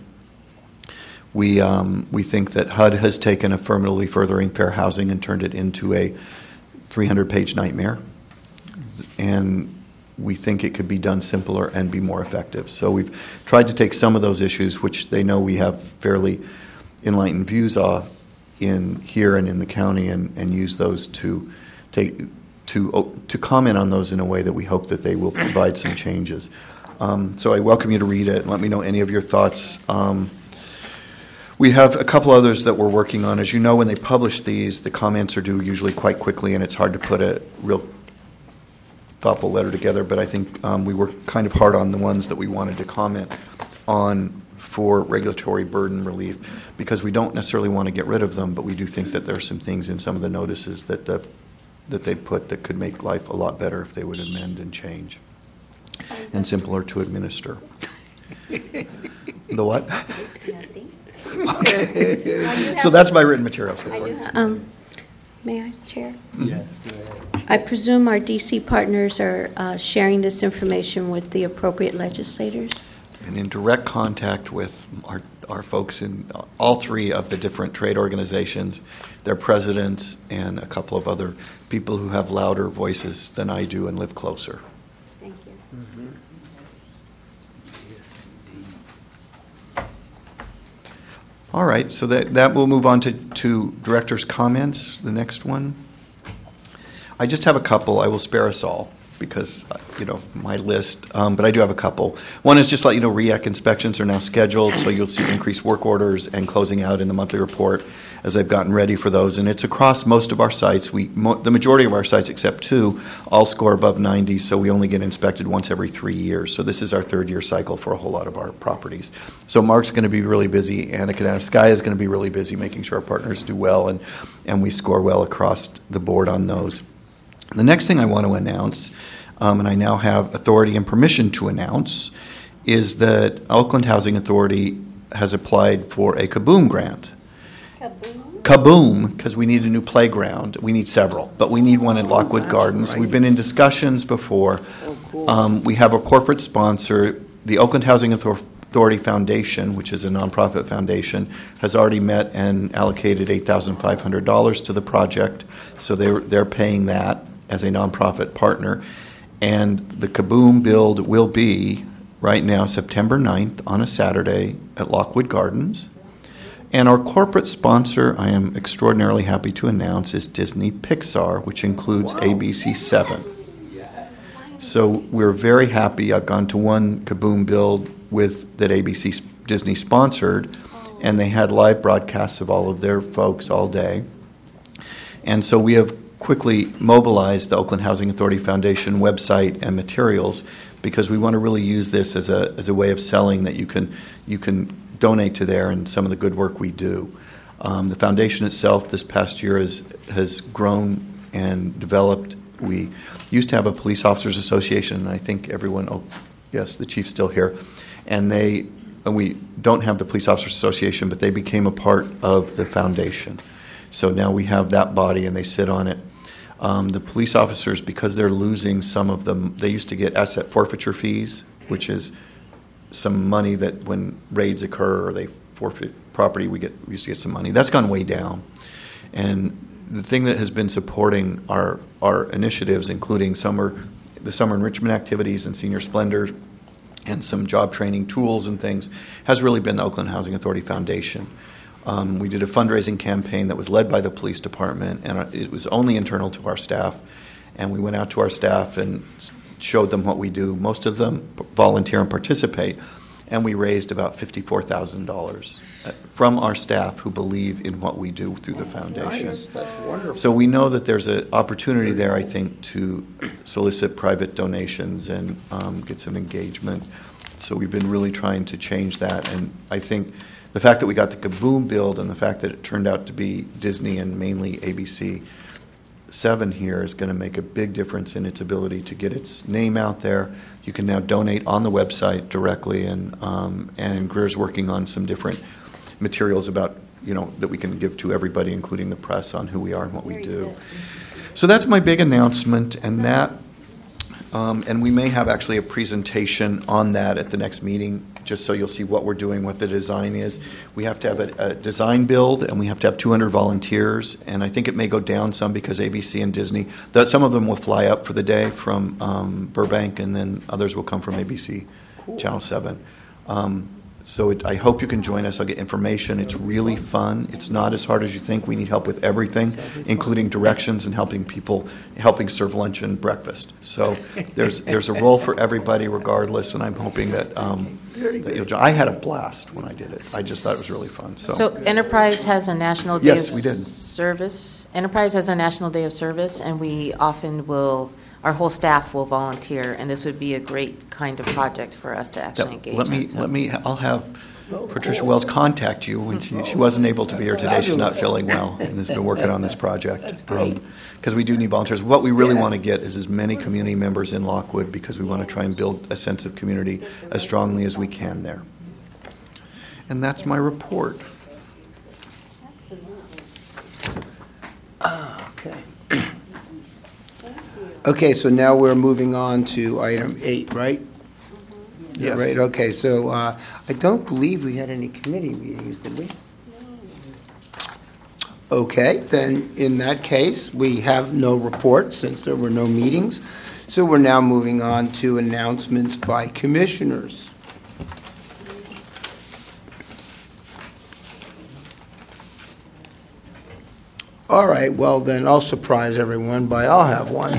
We um, we think that H U D has taken affirmatively furthering fair housing and turned it into a three hundred page nightmare, and we think it could be done simpler and be more effective. So we've tried to take some of those issues, which they know we have fairly enlightened views of in here and in the county, and, and use those to take to to comment on those in a way that we hope that they will provide some changes. Um, so I welcome you to read it and let me know any of your thoughts. Um, we have a couple others that we're working on. As you know, when they publish these, the comments are due usually quite quickly, and it's hard to put a real thoughtful letter together, but I think um, we were kind of hard on the ones that we wanted to comment on for regulatory burden relief, because we don't necessarily want to get rid of them, but we do think that there are some things in some of the notices that the, that they put that could make life a lot better if they would amend and change, and simpler to administer. The what? Okay. So that's my written material for you. Um, May I, Chair? Yes. I presume our D C partners are uh, sharing this information with the appropriate legislators? And in direct contact with our, our folks in all three of the different trade organizations, their presidents, and a couple of other people who have louder voices than I do and live closer. Thank you. Mm-hmm. All right, so that, that will move on to, to director's comments, the next one. I just have a couple. I will spare us all because, you know, my list, um, but I do have a couple. One is just let you know, R E A C inspections are now scheduled, so you'll see increased work orders and closing out in the monthly report as I've gotten ready for those. And it's across most of our sites. We, mo the majority of our sites, except two, all score above ninety, so we only get inspected once every three years. So this is our third year cycle for a whole lot of our properties. So Mark's going to be really busy, Anna Sky is going to be really busy making sure our partners do well, and, and we score well across the board on those. The next thing I want to announce, um, and I now have authority and permission to announce, is that Oakland Housing Authority has applied for a Kaboom grant. Kaboom? Kaboom, because we need a new playground. We need several, but we need one in Lockwood Gardens. We've been in discussions before. Um, we have a corporate sponsor. The Oakland Housing Authority Foundation, which is a nonprofit foundation, has already met and allocated eight thousand five hundred dollars to the project, so they're, they're paying that as a nonprofit partner. And the Kaboom build will be, right now, September ninth on a Saturday at Lockwood Gardens. And our corporate sponsor, I am extraordinarily happy to announce, is Disney Pixar, which includes A B C seven. So we're very happy. I've gone to one Kaboom build with that A B C Disney sponsored, and they had live broadcasts of all of their folks all day. And so we have quickly mobilized the Oakland Housing Authority Foundation website and materials, because we want to really use this as a as a way of selling that you can you can donate to there and some of the good work we do. Um, the foundation itself this past year has has grown and developed. We used to have a police officers association, and I think everyone, oh yes, the chief's still here, and they and we don't have the police officers association, but they became a part of the foundation. So now we have that body, and they sit on it. Um, the police officers, because they're losing some of them, they used to get asset forfeiture fees, which is some money that when raids occur or they forfeit property, we get we used to get some money. That's gone way down. And the thing that has been supporting our our initiatives, including summer the summer enrichment activities and senior splendor and some job training tools and things, has really been the Oakland Housing Authority Foundation. Um, we did a fundraising campaign that was led by the police department, and it was only internal to our staff. And we went out to our staff and showed them what we do. Most of them volunteer and participate, and we raised about fifty-four thousand dollars from our staff who believe in what we do through the foundation. Nice. That's wonderful. So we know that there's an opportunity there, I think, to solicit private donations and um, get some engagement. So we've been really trying to change that, and I think the fact that we got the Kaboom build and the fact that it turned out to be Disney and mainly A B C seven here is going to make a big difference in its ability to get its name out there. You can now donate on the website directly, and um, and Greer's working on some different materials about, you know, that we can give to everybody, including the press, on who we are and what we do. So that's my big announcement, and that, um, and we may have actually a presentation on that at the next meeting, just so you'll see what we're doing, what the design is. We have to have a, a design build, and we have to have two hundred volunteers, and I think it may go down some because A B C and Disney, that some of them will fly up for the day from um, Burbank, and then others will come from A B C cool. Channel seven. Um, so it, I hope you can join us. I'll get information. It's really fun. It's not as hard as you think. We need help with everything, including directions and helping people, helping serve lunch and breakfast. So there's there's a role for everybody regardless, and I'm hoping that, um, that you'll join. I had a blast when I did it. I just thought it was really fun. So, So Enterprise has a National Day Yes, of we did. Service. Enterprise has a National Day of Service, and we often will our whole staff will volunteer, and this would be a great kind of project for us to actually engage Let me, in. so. let me, I'll have Patricia Wells contact you when she, she wasn't able to be here today. She's not feeling well and has been working on this project. That's great. Because we do need volunteers. What we really want to get is as many community members in Lockwood, because we want to try and build a sense of community as strongly as we can there. And that's my report. Okay. Okay, so now we're moving on to item eight, right? Yeah, Yes. right, okay, so uh, I don't believe we had any committee meetings, did we? Okay, then in that case, we have no report since there were no meetings. So we're now moving on to announcements by commissioners. All right, well then I'll surprise everyone by I'll have one.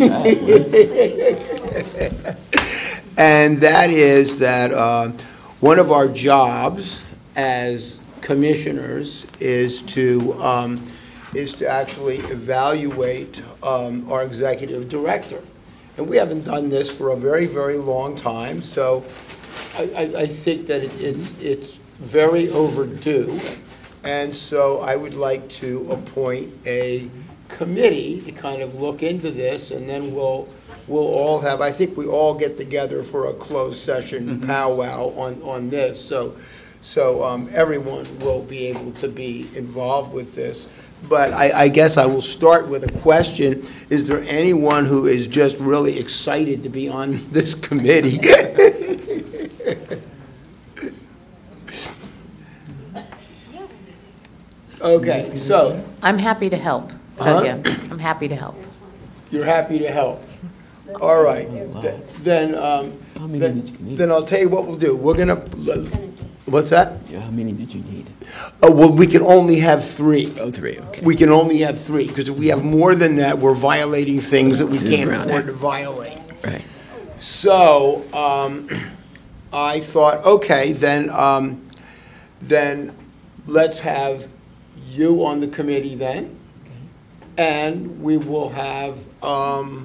And that is that uh, one of our jobs as commissioners is to um, is to actually evaluate um, our executive director. And we haven't done this for a very, very long time, so I, I, I think that it, it's, it's very overdue. And so I would like to appoint a committee to kind of look into this, and then we'll we'll all have, I think we all get together for a closed session mm-hmm. powwow on, on this. So so um, everyone will be able to be involved with this. But I, I guess I will start with a question. Is there anyone who is just really excited to be on this committee? Okay, so. I'm happy to help, Sylvia. I'm happy to help. You're happy to help. All right. Th- Then, um, then, then I'll tell you what we'll do. We're gonna, what's that? Yeah, how many did you need? Oh, well, we can only have three. Oh, three, okay. We can only have three, because if we have more than that, we're violating things that we can't Around afford that. to violate. Right. So, um, I thought, okay, then, um, then let's have you on the committee then. And we will have, um,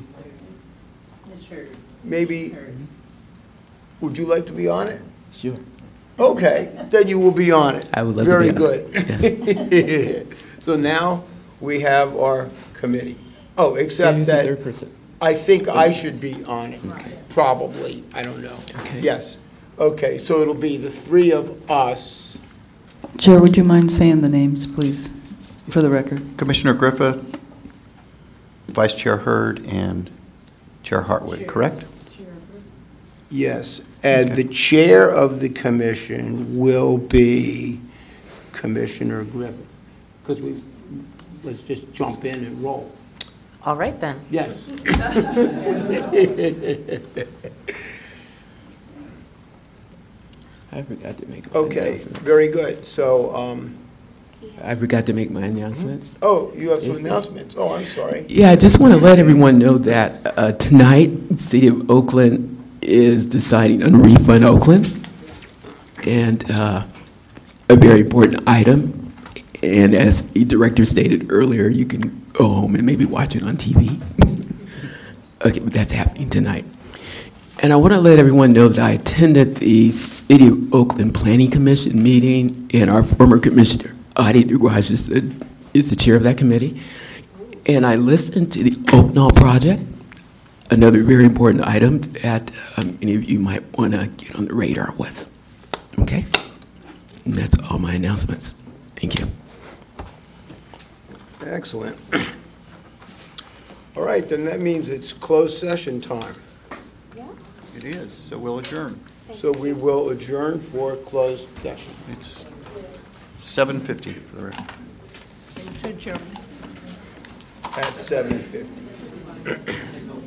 maybe, would you like to be on it? Sure. Okay, then you will be on it. I would love Very to be on it. good. So now we have our committee. Oh, Yeah, except who's the that third person? I think I should be on it, probably. I don't know. Okay. Yes. Okay, so it'll be the three of us. Chair, would you mind saying the names, please, for the record? Commissioner Griffith, Vice Chair Hurd, and Chair Hartwood, correct? Yes, and the chair of the commission will be Commissioner Griffith. Because we, let's just jump in and roll. All right, then. Yes. I forgot to make my Okay, announcements. very good. So, um, I forgot to make my announcements. oh, you have some announcements. Oh, I'm sorry. Yeah, I just want to let everyone know that uh, tonight, the City of Oakland is deciding on Refund Oakland, and uh, a very important item. And as the director stated earlier, you can go home and maybe watch it on T V. Okay, but that's happening tonight. And I want to let everyone know that I attended the City of Oakland Planning Commission meeting, and our former commissioner, Adi DeGrage, is the, is the chair of that committee. And I listened to the Oaknall project, another very important item that um, many of you might want to get on the radar with. Okay? And that's all my announcements. Thank you. Excellent. All right, then that means it's closed session time. It is, so we'll adjourn. So we will adjourn for closed session. It's seven fifty for the record. To adjourn. At seven fifty.